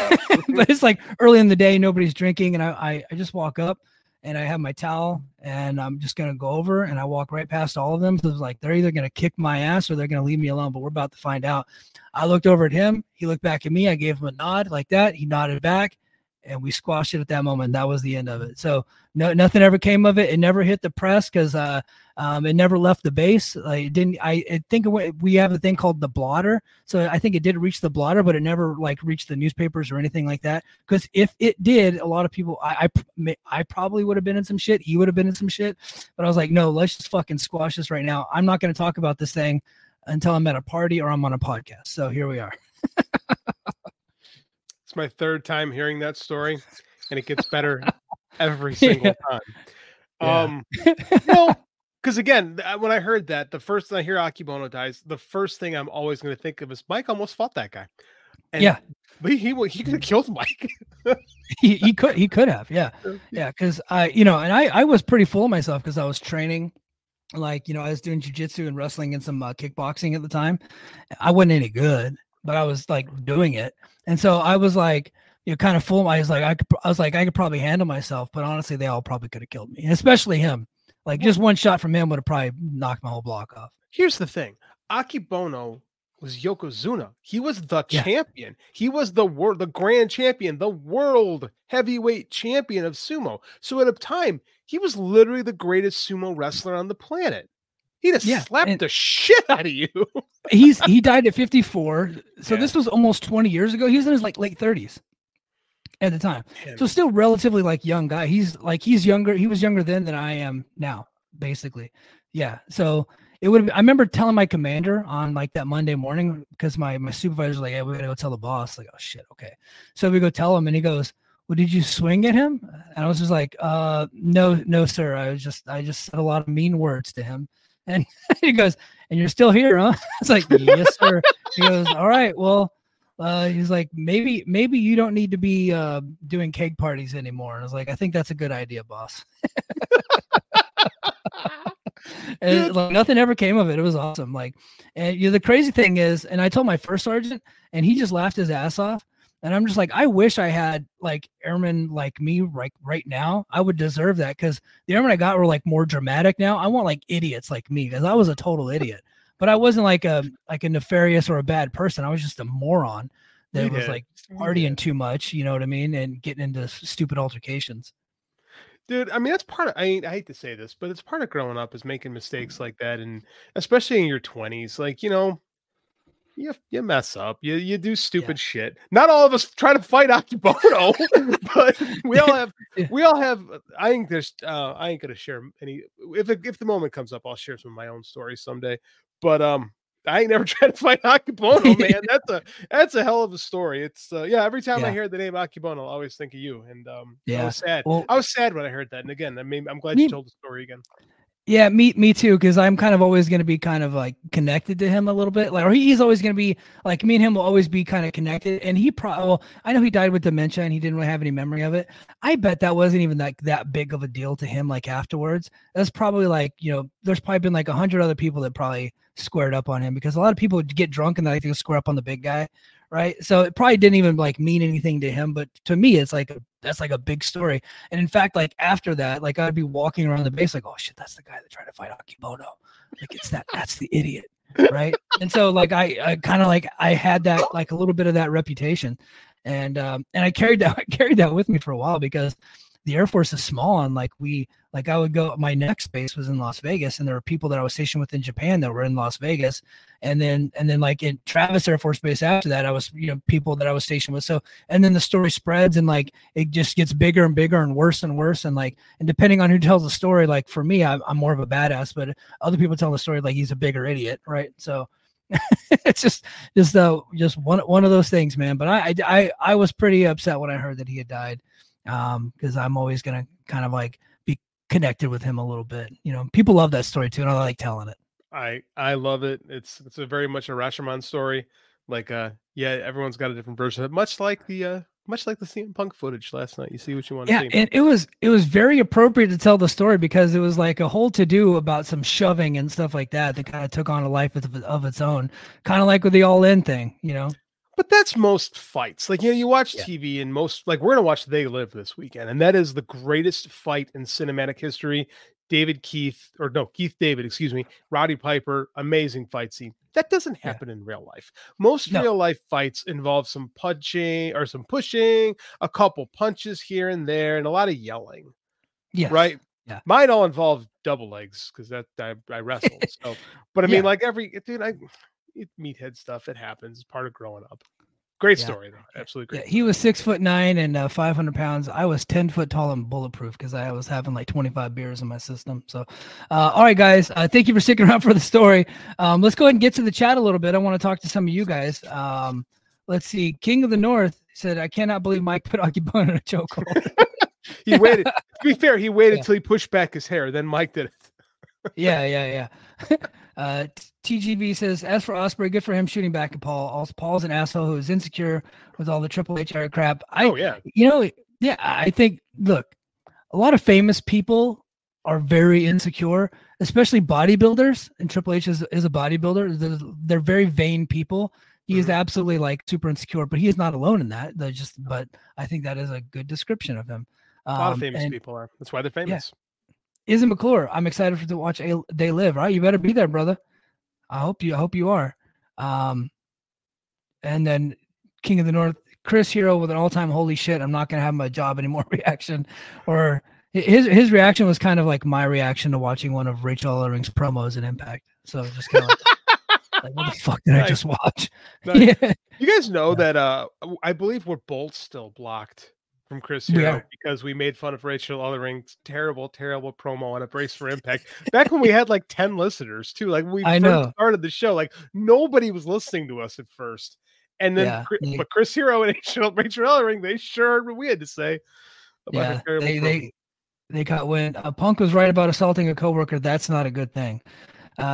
but it's like early in the day, nobody's drinking. And I, I, I just walk up and I have my towel and I'm just going to go over and I walk right past all of them. So it's like, they're either going to kick my ass or they're going to leave me alone, but we're about to find out. I looked over at him. He looked back at me. I gave him a nod like that. He nodded back and we squashed it at that moment. That was the end of it. So no, nothing ever came of it. It never hit the press because uh, um, it never left the base. Like, it didn't. I, I think it, we have a thing called the blotter. So I think it did reach the blotter, but it never like reached the newspapers or anything like that. Because if it did, a lot of people, I, I, I probably would have been in some shit. He would have been in some shit. But I was like, no, let's just fucking squash this right now. I'm not going to talk about this thing until I'm at a party or I'm on a podcast. So here we are. It's my third time hearing that story, and it gets better every single time. Yeah. Um, no, because again, when I heard that, the first thing I hear Akebono dies, the first thing I'm always going to think of is Mike almost fought that guy. And yeah, but he he, he could have killed Mike. he he could he could have yeah yeah because I you know and I I was pretty full of myself because I was training. Like, you know, I was doing jiu-jitsu and wrestling and some uh, kickboxing at the time. I wasn't any good, but I was like doing it. And so I was like, you know, kind of full. I was like, I could, I was like, I could probably handle myself, but honestly, they all probably could have killed me, and especially him. Like just one shot from him would have probably knocked my whole block off. Here's the thing. Akebono was Yokozuna. He was the Yeah. champion. He was the world, the grand champion, the world heavyweight champion of sumo. So at a time, he was literally the greatest sumo wrestler on the planet. He'd have Yeah, slapped and- the shit out of you. He's he died at fifty-four, so Yeah. this was almost twenty years ago. He was in his like late thirties at the time, Man. so still relatively like young guy. He's like he's younger. He was younger then than I am now, basically. Yeah. So it would. I remember telling my commander on like that Monday morning because my my supervisor was like, "Hey, we gotta go tell the boss." Like, oh shit, okay. So we go tell him, and he goes, "Well, did you swing at him?" And I was just like, "Uh, no, no, sir. I was just I just said a lot of mean words to him." And he goes, and you're still here, huh? It's like, yes, sir. He goes, all right, well, uh, he's like, maybe, maybe you don't need to be uh, doing cake parties anymore. And I was like, I think that's a good idea, boss. And like, nothing ever came of it. It was awesome. Like, and you know, the crazy thing is, and I told my first sergeant, and he just laughed his ass off. And I'm just like, I wish I had like airmen like me right right now. I would deserve that, because the airmen I got were like more dramatic. Now I want like idiots like me, because I was a total idiot. But I wasn't like a like a nefarious or a bad person. I was just a moron that We was did. like We partying did. too much. You know what I mean? And getting into s- stupid altercations. Dude, I mean, that's part of, I, I hate to say this, but it's part of growing up is making mistakes like that. And especially in your twenties, like, you know, you, you mess up, you, you do stupid Yeah. shit. Not all of us try to fight Akibono, but we all have, Yeah. we all have, I think there's, uh, I ain't going to share any, if, it, if the moment comes up, I'll share some of my own stories someday. But, um, I ain't never tried to fight Akibono, man. That's a that's a hell of a story. It's uh, yeah. Every time I Yeah. hear the name Akibono, I always think of you. And um, I Yeah. was sad. Well, I was sad when I heard that. And again, I mean, I'm glad Me- you told the story again. Yeah, me me too, because I'm kind of always going to be kind of like connected to him a little bit. Like, or he's always going to be like, me and him will always be kind of connected. And he probably, well, I know he died with dementia and he didn't really have any memory of it. I bet that wasn't even like that big of a deal to him. Like afterwards, that's probably like, you know, there's probably been like a hundred other people that probably squared up on him, because a lot of people get drunk and they think square up on the big guy, right? So it probably didn't even like mean anything to him, but to me, it's like a, that's like a big story. And in fact, like after that, like I'd be walking around the base like, oh shit, that's the guy that tried to fight Akibono. Like it's that, that's the idiot, right? And so like I, I kind of like I had that like a little bit of that reputation, and um and I carried that I carried that with me for a while, because the Air Force is small, and like we like I would go, my next base was in Las Vegas, and there were people that I was stationed with in Japan that were in Las Vegas, and then and then like in Travis Air Force Base after that, I was, you know, people that I was stationed with. So and then the story spreads, and like it just gets bigger and bigger and worse and worse, and like and depending on who tells the story, like for me, I'm, I'm more of a badass, but other people tell the story like he's a bigger idiot, right? So it's just just uh just one one of those things, man. But I I I was pretty upset when I heard that he had died, um because I'm always gonna kind of like be connected with him a little bit. You know, people love that story too, and I like telling it. I I love it. It's it's a very much a Rashomon story. Like uh yeah, everyone's got a different version of it. Much like the uh much like the C M Punk footage last night. You see what you want Yeah, to see. and it was it was very appropriate to tell the story, because it was like a whole to do about some shoving and stuff like that that kind of took on a life of, of its own, kind of like with the All In thing, you know. But that's most fights. Like, you know, you watch Yeah. T V and most, like, we're going to watch They Live this weekend. And that is the greatest fight in cinematic history. David Keith, or no, Keith David, excuse me, Roddy Piper, amazing fight scene. That doesn't Yeah. happen in real life. Most No. real life fights involve some punching or some pushing, a couple punches here and there, and a lot of yelling. Yeah. Right? Yeah. Mine all involve double legs because that I, I wrestled. So, but I mean, Yeah. like every dude, I it, meathead stuff. It happens. It's part of growing up. Great Yeah. story, though. Absolutely Yeah, great. he was six foot nine and uh, five hundred pounds. I was ten foot tall and bulletproof, because I was having like twenty-five beers in my system. So, uh, all right, guys, uh, thank you for sticking around for the story. Um, let's go ahead and get to the chat a little bit. I want to talk to some of you guys. Um, let's see. King of the North said, "I cannot believe Mike put Akibona in a chokehold." He waited. To be fair, he waited Yeah. till he pushed back his hair. Then Mike did it. yeah, yeah, yeah. uh, T G V says, as for Osprey, good for him shooting back at Paul. Also, Paul's an asshole who is insecure with all the Triple H era crap. I, Oh yeah. you know, yeah, I think, look, a lot of famous people are very insecure, especially bodybuilders. And Triple H is, is a bodybuilder. They're, they're very vain people. He is Mhm. absolutely like super insecure, but he is not alone in that. They're just, but I think that is a good description of him. A lot of Um, famous and- people are. That's why they're famous. Izzy McClure, I'm excited for to watch A- They Live. Right, you better be there, brother. I hope you. I hope you are. Um, and then King of the North, Chris Hero with an all-time holy shit, I'm not gonna have my job anymore reaction, or his his reaction was kind of like my reaction to watching one of Rachel Ellering's promos in Impact. So just kind of like, like, what the fuck did I Nice. just watch? Nice. Yeah. You guys know Yeah. that uh I believe we're both still blocked from Chris We Hero are. because we made fun of Rachel Ellering's terrible, terrible promo on A Brace for Impact. Back when we had like ten listeners too. Like when we I first know. started the show, like nobody was listening to us at first. And then Yeah. Chri- They- but Chris Hero and Rachel, Rachel Ellering, they sure heard what we had to say about Yeah, her terrible they, promo. they they got wind. Uh, Punk was right about assaulting a coworker. That's not a good thing. Uh,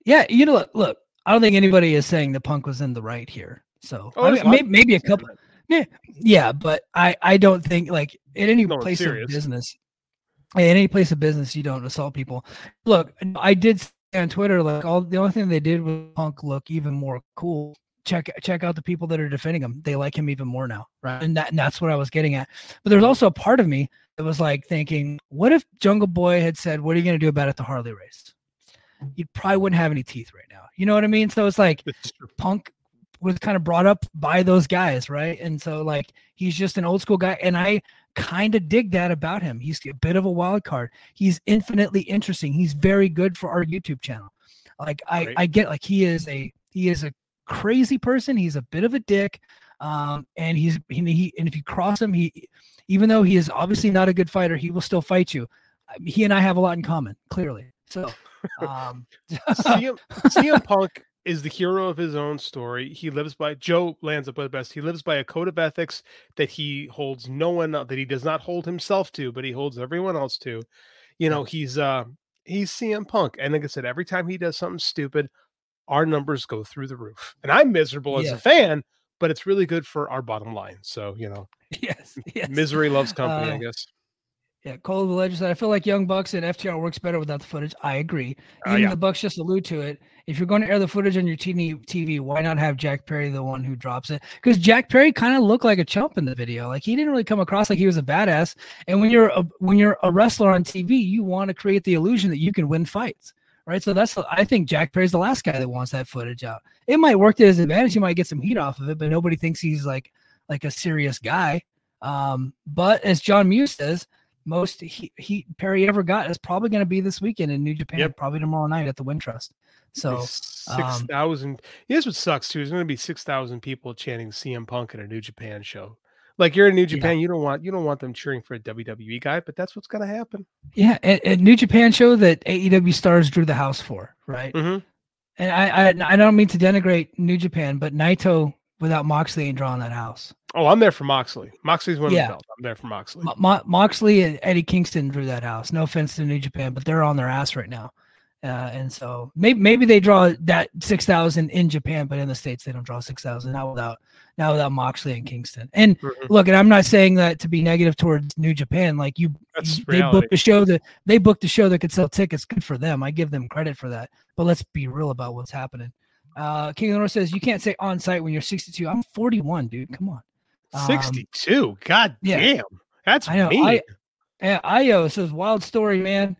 Yeah, you know, look, look, I don't think anybody is saying the Punk was in the right here. So Oh, I there's mean, maybe, lots of maybe a people couple. Yeah, yeah, but I, I don't think like in any No one's place of serious. business, in any place of business, you don't assault people. Look, I did say on Twitter, like all the only thing they did with Punk look even more cool. Check check out the people that are defending him. They like him even more now, right? And that and that's what I was getting at. But there's also a part of me that was like thinking, what if Jungle Boy had said, "What are you going to do about it?" The Harley race. You probably wouldn't have any teeth right now. You know what I mean? So it's like Punk was kind of brought up by those guys, right? And so like he's just an old school guy, and I kind of dig that about him. He's a bit of a wild card. He's infinitely interesting. He's very good for our YouTube channel. Like I, Right. I get like he is a he is a crazy person. He's a bit of a dick, um, and he's he, he and if you cross him, he even though he is obviously not a good fighter, he will still fight you. He and I have a lot in common, clearly. So. Um, C M, C M Punk is the hero of his own story. He lives by Joe Lanza put it best. He lives by a code of ethics that he holds no one that he does not hold himself to, but he holds everyone else to. You know, he's uh he's C M Punk, and like I said, every time he does something stupid, our numbers go through the roof. And I'm miserable as Yeah. a fan, but it's really good for our bottom line. So you know, yes, yes. misery loves company, Uh, I guess. Yeah, Cole of the Legend said, I feel like Young Bucks and F T R works better without the footage. I agree. Uh, Even yeah. the Bucks just allude to it. If you're going to air the footage on your T V, why not have Jack Perry the one who drops it? Because Jack Perry kind of looked like a chump in the video. Like he didn't really come across like he was a badass. And when you're a, when you're a wrestler on T V, you want to create the illusion that you can win fights, right? So that's I think Jack Perry's the last guy that wants that footage out. It might work to his advantage. He might get some heat off of it, but nobody thinks he's like like a serious guy. Um, but as John Muse says, most heat, heat Perry ever got is probably going to be this weekend in New Japan, Yep. probably tomorrow night at the Wintrust. So six um, thousand. Here's what sucks too. There's going to be six thousand people chanting C M Punk at a New Japan show. Like you're in New Japan, Yeah. you don't want you don't want them cheering for a W W E guy, but that's what's going to happen. yeah, at, at New Japan show that A E W stars drew the house for, right? Mhm. And I, I I don't mean to denigrate New Japan, but Naito without Moxley ain't drawing that house. Oh, I'm there for Moxley. Moxley's winning Yeah. the belt. I'm there for Moxley. Mo- Mo- Moxley and Eddie Kingston drew that house. No offense to New Japan, but they're on their ass right now. Uh, and so maybe maybe they draw that six thousand in Japan, but in the States they don't draw six thousand. Not without not without Moxley and Kingston. And Mhm. look, and I'm not saying that to be negative towards New Japan. Like you, That's they reality. booked a show that they booked a show that could sell tickets. Good for them. I give them credit for that. But let's be real about what's happening. Uh, King of the North says you can't say on site when you're sixty-two. I'm forty-one, dude. Come on. Um, sixty-two. God yeah. damn. That's I know. mean. I, yeah, Io says wild story, man.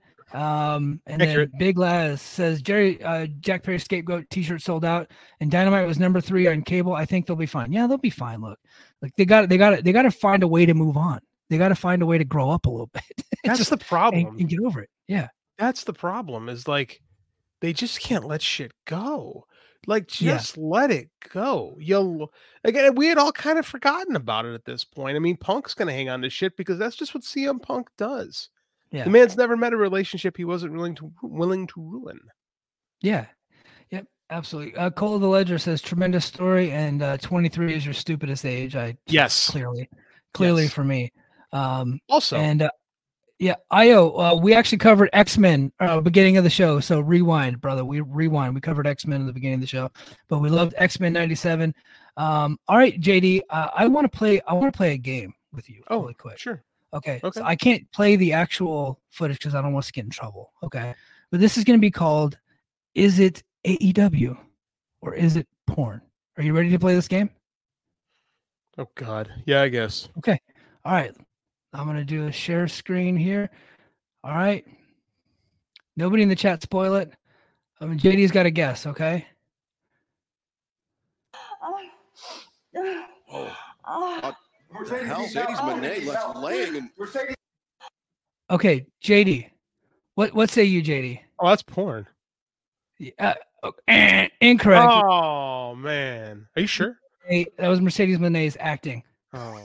Um, and Accurate. then Big Laz says Jerry uh, Jack Perry scapegoat T-shirt sold out, and Dynamite was number three on cable. I think they'll be fine. Yeah, they'll be fine. Look, like they got they got they got to find a way to move on. They got to find a way to grow up a little bit. That's Just- the problem. and, and get over it. Yeah, That's the problem. Is like they just can't let shit go. Like Yeah. just let it go. You'll again. We had all kind of forgotten about it at this point. I mean, Punk's gonna hang on to shit because that's just what C M Punk does. yeah, The man's never met a relationship he wasn't willing to willing to ruin. yeah, yep, absolutely. Uh, Cole of the Ledger says tremendous story, and uh, twenty-three is your stupidest age. I Yes. clearly, clearly Yes. for me. Um, Also, And uh, yeah, Io, uh, we actually covered X-Men uh, beginning of the show. So rewind, brother. We rewind. We covered X-Men at the beginning of the show, but we loved X-Men ninety-seven. Um, all right, J D, uh, I want to play. I want to play a game with you oh, really quick. sure. Okay. Okay. So I can't play the actual footage because I don't want us to get in trouble. Okay. But this is going to be called, is it A E W or is it porn? Are you ready to play this game? Oh God. Yeah, I guess. Okay. All right. I'm going to do a share screen here. All right. Nobody in the chat spoil it. I mean, J D's got a guess. Okay. Mercedes Moné left laying and Okay. J D. What, what say you, J D? Oh, that's porn. Uh, oh, eh, incorrect. Oh man. Are you sure? Hey, that was Mercedes Moné's acting. Oh.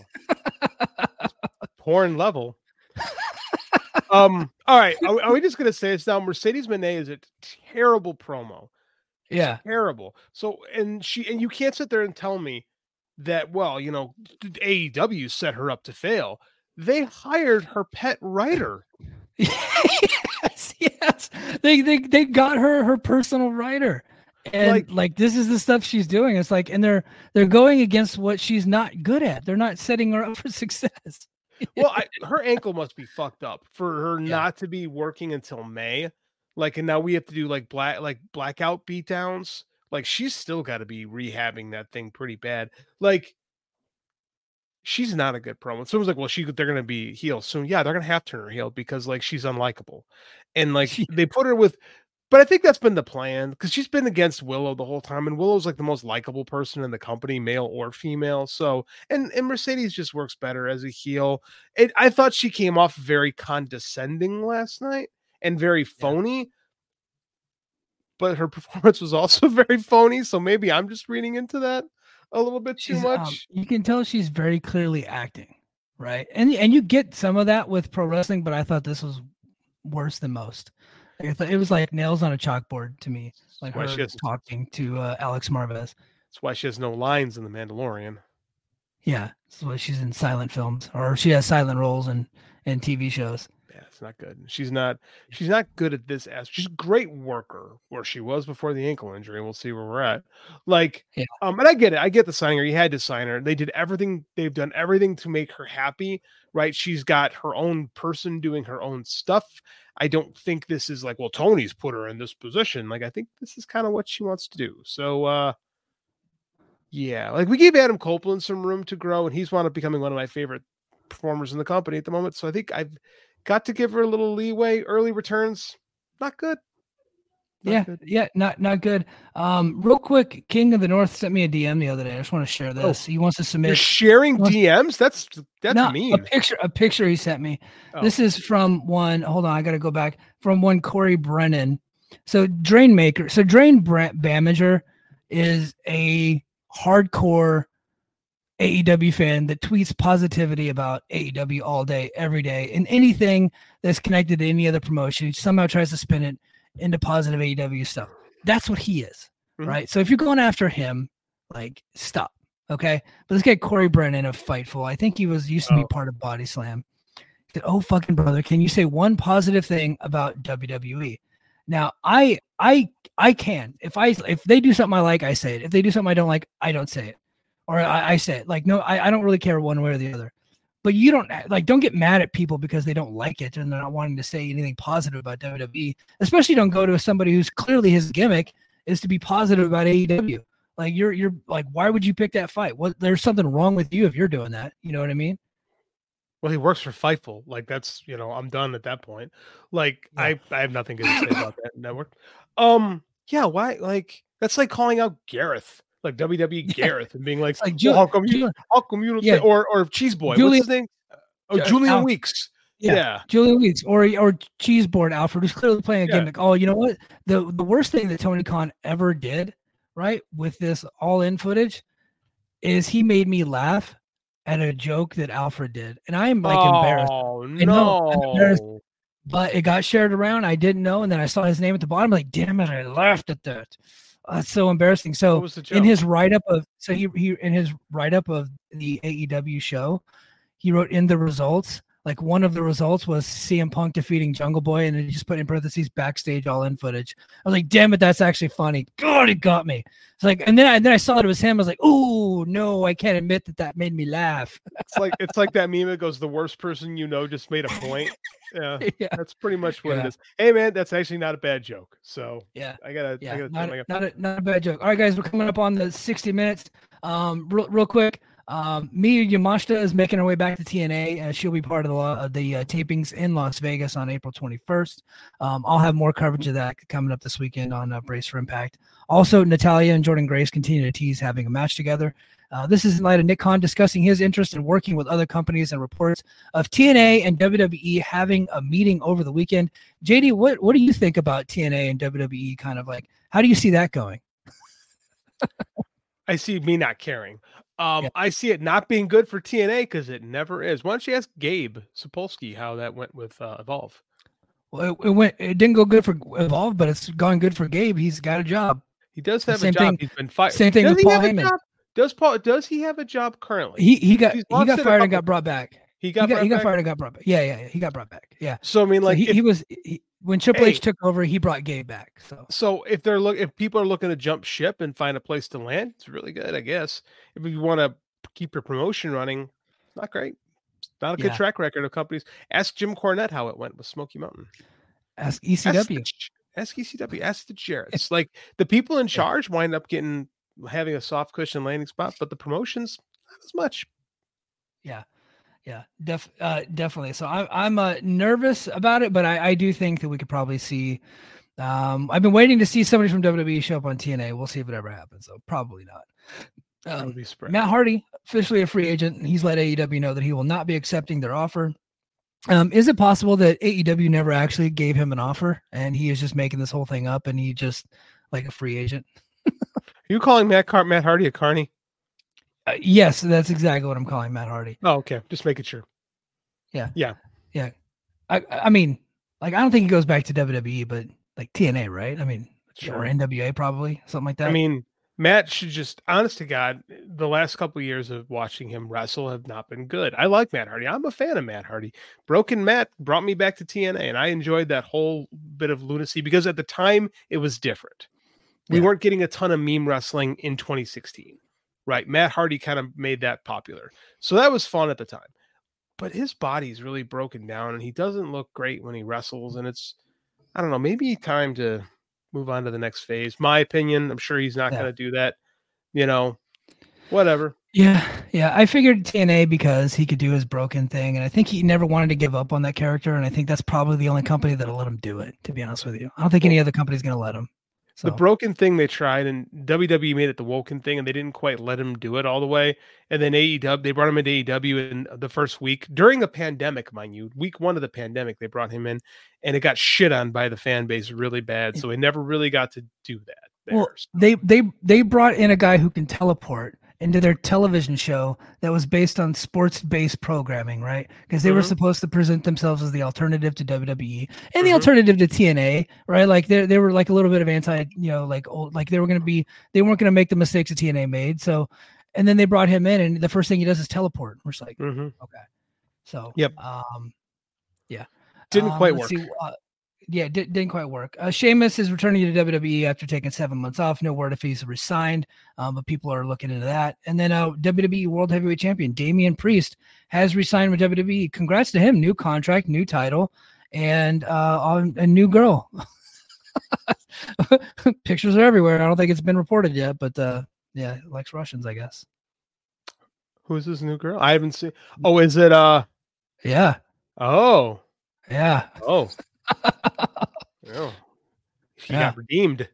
Porn level. um. All right. Are, we- are we just gonna say this now? Mercedes Moné is a terrible promo. Yeah. Terrible. So, and she and you can't sit there and tell me that. Well, you know, A E W set her up to fail. They hired her pet writer yes, yes. They they they got her her personal writer. And like, like this is the stuff she's doing. It's like, and they're they're going against what she's not good at. They're not setting her up for success. Well, I, her ankle must be fucked up for her Yeah. not to be working until May. Like, and now we have to do like black like blackout beatdowns. Like, she's still got to be rehabbing that thing pretty bad. Like, she's not a good promo. Someone's like, well, she they're gonna be healed soon. Yeah, they're gonna have to turn her heel because like she's unlikable, and like She- they put her with. But I think that's been the plan because she's been against Willow the whole time, and Willow's like the most likable person in the company, male or female. So, and and Mercedes just works better as a heel. It, I thought she came off very condescending last night and very phony, but her performance was also very phony. So maybe I'm just reading into that a little bit too She's, much. um, you can tell she's very clearly acting, right? And and you get some of that with pro wrestling, but I thought this was worse than most. I thought it was like nails on a chalkboard to me, like Why her she has- talking to uh, Alex Marvez. That's why she has no lines in The Mandalorian. Yeah, that's why she's in silent films, or she has silent roles in in T V shows. Yeah, it's not good. She's not. She's not good at this. As she's a great worker, where she was before the ankle injury. We'll see where we're at. Like, Yeah. um, and I get it. I get the signing her. You had to sign her. They did everything. They've done everything to make her happy. Right? She's got her own person doing her own stuff. I don't think this is like, well, Tony's put her in this position. Like, I think this is kind of what she wants to do. So, uh, yeah, like we gave Adam Copeland some room to grow, and he's wound up becoming one of my favorite performers in the company at the moment. So I think I've got to give her a little leeway. Early returns, not good. Not yeah, good. yeah, not not good. Um, real quick, King of the North sent me a D M the other day. I just want to share this. He wants to You're submit sharing Well, D Ms. That's that's no, mean. a picture. A picture he sent me. Oh. This is from one. Hold on, I got to go back from one Corey Brennan. So Drain Maker. So Drain Brent Bamager is a hardcore A E W fan that tweets positivity about A E W all day, every day, and anything that's connected to any other promotion. He somehow tries to spin it into positive A E W stuff. That's what he is, Mhm. right? So if you're going after him, like, stop, okay? But let's get Corey Brennan of Fightful. I think he was used to be Oh. part of Body Slam. He said, oh, fucking brother, can you say one positive thing about W W E? Now, I, I, I can. If I, if they do something I like, I say it. If they do something I don't like, I don't say it, or I, I say it. Like, no, I, I don't really care one way or the other. But you don't like, don't get mad at people because they don't like it and they're not wanting to say anything positive about W W E. Especially don't go to somebody who's clearly his gimmick is to be positive about A E W. Like you're, you're like, why would you pick that fight? What? There's something wrong with you if you're doing that. You know what I mean? Well, he works for Fightful. Like that's, you know, I'm done at that point. Like Yeah. I, I have nothing good to say about that network. Um, yeah, why? Like that's like calling out Gareth, like W W E Yeah. Gareth, and being like, like well, Ju- how come you, Ju- how come you don't Yeah. say, or or Cheese Boy, Julian- what's his name? Oh, Ju- Julian Al- Weeks. Yeah. Yeah. Julian Weeks or or Cheeseboard Alfred, who's clearly playing a Yeah. gimmick. Oh, you know what? The the worst thing that Tony Khan ever did, right, with this all in footage, is he made me laugh at a joke that Alfred did, and I am like embarrassed. Oh I know, I'm embarrassed. no. But it got shared around. I didn't know, and then I saw his name at the bottom. Like, damn it, I laughed at that. Uh, that's so embarrassing. What So was the in joke? his write up of so he he in his write up of the A E W show, he wrote in the results. Like one of the results was C M Punk defeating Jungle Boy, and then he just put in parentheses backstage all in footage. I was like, damn it, that's actually funny. God, it got me. It's like, and then I, and then I saw it was him. I was like, oh no, I can't admit that that made me laugh. It's like it's like that meme that goes, the worst person you know just made a point. Yeah, yeah, that's pretty much what Yeah. it is. Hey man, that's actually not a bad joke. So yeah. I gotta, I Yeah, gotta, not, I a, gotta- not, a, not a bad joke. All right, guys, we're coming up on the sixty minutes. Um, real, real quick, um, Miyu Yamashita is making her way back to T N A. Uh, she'll be part of the, lo- of the uh, tapings in Las Vegas on April twenty-first. Um, I'll have more coverage of that coming up this weekend on uh, Brace for Impact. Also, Natalia and Jordan Grace continue to tease having a match together. Uh, this is in light of Nick Khan discussing his interest in working with other companies and reports of T N A and W W E having a meeting over the weekend. J D, what, what do you think about T N A and W W E? Kind of like, how do you see that going? I see me not caring. Um, Yeah. I see it not being good for T N A because it never is. Why don't you ask Gabe Sapolsky how that went with uh, Evolve? Well, it, it went. It didn't go good for Evolve, but it's gone good for Gabe. He's got a job. He does The have a same job. thing- He's been fired. same thing does with he Paul have a Heyman. job? Does Paul? Does he have a job currently? He he got He's he lost got it a fired and couple- got brought back. He got, he got, he got back? fired and got brought back. Yeah, yeah, yeah. He got brought back. Yeah. So I mean, like so he, if, he was he, when Triple hey, H took over, he brought Gabe back. So so if they're look if people are looking to jump ship and find a place to land, it's really good, I guess. If you want to keep your promotion running, it's not great. It's not a good Yeah. track record of companies. Ask Jim Cornette how it went with Smoky Mountain. ask E C W. Ask, the, ask E C W. Ask the Jarretts. Like the people in charge wind up getting having a soft cushion landing spot, but the promotions not as much. Yeah. Yeah, def, uh, definitely. So I'm I'm uh, nervous about it, but I, I do think that we could probably see. Um, I've been waiting to see somebody from W W E show up on T N A. We'll see if it ever happens. So probably not. That Um, would be spread. Matt Hardy, officially a free agent, and he's let A E W know that he will not be accepting their offer. Um, is it possible that A E W never actually gave him an offer and he is just making this whole thing up and he just like a free agent? Are you calling Matt Car- Matt Hardy a carny? Uh, yes, that's exactly what I'm calling Matt Hardy. Oh, okay. Just making sure. Yeah. Yeah. Yeah. I I mean, like I don't think he goes back to W W E, but like T N A, right? I mean, Sure. or N W A probably, something like that. I mean, Matt should just, honest to God, the last couple of years of watching him wrestle have not been good. I like Matt Hardy. I'm a fan of Matt Hardy. Broken Matt brought me back to T N A, and I enjoyed that whole bit of lunacy because at the time it was different. We Yeah. weren't getting a ton of meme wrestling in twenty sixteen, right? Matt Hardy kind of made that popular. So that was fun at the time. But his body's really broken down, and he doesn't look great when he wrestles, and it's, I don't know, maybe time to move on to the next phase. My opinion, I'm sure he's not Yeah. going to do that. You know, whatever. Yeah, yeah. I figured T N A because he could do his broken thing, and I think he never wanted to give up on that character. And I think that's probably the only company that'll let him do it. To be honest with you, I don't think any other company's going to let him. So The broken thing they tried, and W W E made it the Woken thing, and they didn't quite let him do it all the way. And then A E W, they brought him into A E W in the first week during a pandemic, mind you. Week one of the pandemic, they brought him in, and it got shit on by the fan base really bad. So he never really got to do that. There. well, they they they brought in a guy who can teleport into their television show that was based on sports-based programming, right? Because they were Mhm. supposed to present themselves as the alternative to W W E and the Mhm. alternative to T N A, right? Like they they were like a little bit of anti, you know, like old, like they were going to be, they weren't going to make the mistakes that T N A made. So, and then they brought him in, and the first thing he does is teleport. We're just like, Mhm. okay, so Yep. um, yeah, Didn't Um, quite let's work. see, uh, yeah, di- didn't quite work. Uh, Sheamus is returning to W W E after taking seven months off. No word if he's resigned, um, but people are looking into that. And then uh, W W E World Heavyweight Champion Damian Priest has resigned with W W E. Congrats to him. New contract, new title, and uh, on a new girl. Pictures are everywhere. I don't think it's been reported yet, but uh, yeah, likes Russians, I guess. Who's this new girl? I haven't seen. Oh, is it? Uh. Yeah, Oh. yeah. Oh. Oh. She Yeah. got redeemed.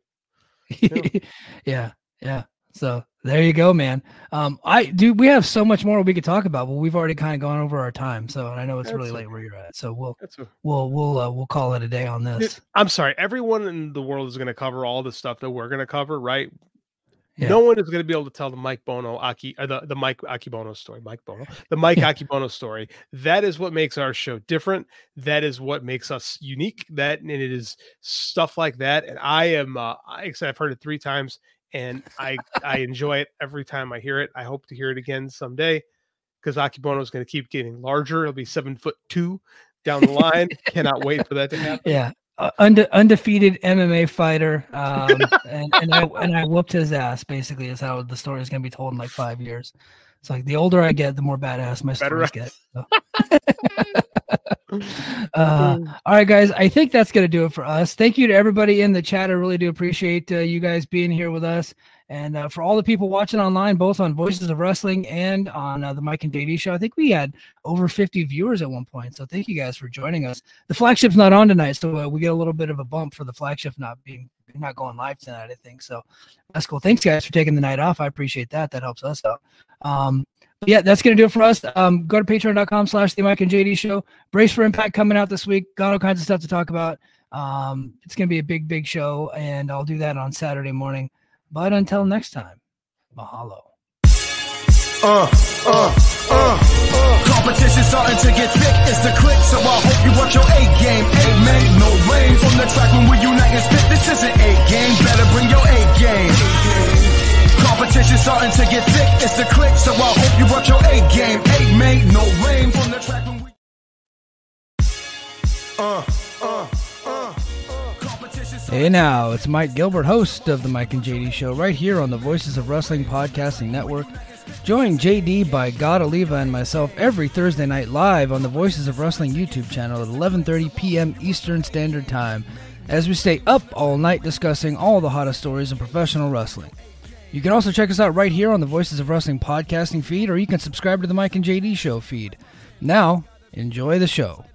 yeah, yeah. So there you go, man. Um, I do. We have so much more we could talk about, but we've already kind of gone over our time. So I know it's That's really okay. late where you're at. So we'll That's a, we'll we'll uh, we'll call it a day on Dude, this. I'm sorry. Everyone in the world is going to cover all the stuff that we're going to cover, right? Yeah. No one is going to be able to tell the Mike Bono Aki or the, the Mike Akibono story. Mike Bono, the Mike Yeah. Akibono story. That is what makes our show different. That is what makes us unique. That and it is stuff like that. And I am, uh, I, I've heard it three times, and I I enjoy it every time I hear it. I hope to hear it again someday because Akibono is going to keep getting larger. He'll be seven foot two down the line. Cannot wait for that to happen. Yeah. Uh, unde- undefeated M M A fighter, um, and, and I and I whooped his ass. Basically, is how the story is going to be told in like five years. It's like the older I get, the more badass my Better stories get. So. uh, all right, guys. I think that's going to do it for us. Thank you to everybody in the chat. I really do appreciate uh, you guys being here with us. And uh, for all the people watching online, both on Voices of Wrestling and on uh, the Mike and J D show, I think we had over fifty viewers at one point. So thank you guys for joining us. The flagship's not on tonight, so uh, we get a little bit of a bump for the flagship not being not going live tonight, I think. So that's cool. Thanks, guys, for taking the night off. I appreciate that. That helps us out. Um, but yeah, that's going to do it for us. Um, go to patreon.com slash the Mike and J D show. Brace for Impact coming out this week. Got all kinds of stuff to talk about. Um, it's going to be a big, big show, and I'll do that on Saturday morning. But until next time, mahalo. Uh, uh, uh, uh. Competition starting to get thick, it's the click, so I hope you watch your A game. A made no rain from the track when we unite and spit. This isn't A game, better bring your A game. Competition starting to get thick, it's the click, so I hope you work your A game. Eight made no rain from the track when we. Uh, uh, uh, uh. Competition. Hey now, it's Mike Gilbert, host of the Mike and J D Show, right here on the Voices of Wrestling Podcasting Network. Join J D by God Oliva and myself every Thursday night live on the Voices of Wrestling YouTube channel at eleven thirty p.m. Eastern Standard Time, as we stay up all night discussing all the hottest stories in professional wrestling. You can also check us out right here on the Voices of Wrestling podcasting feed, or you can subscribe to the Mike and J D Show feed. Now, enjoy the show.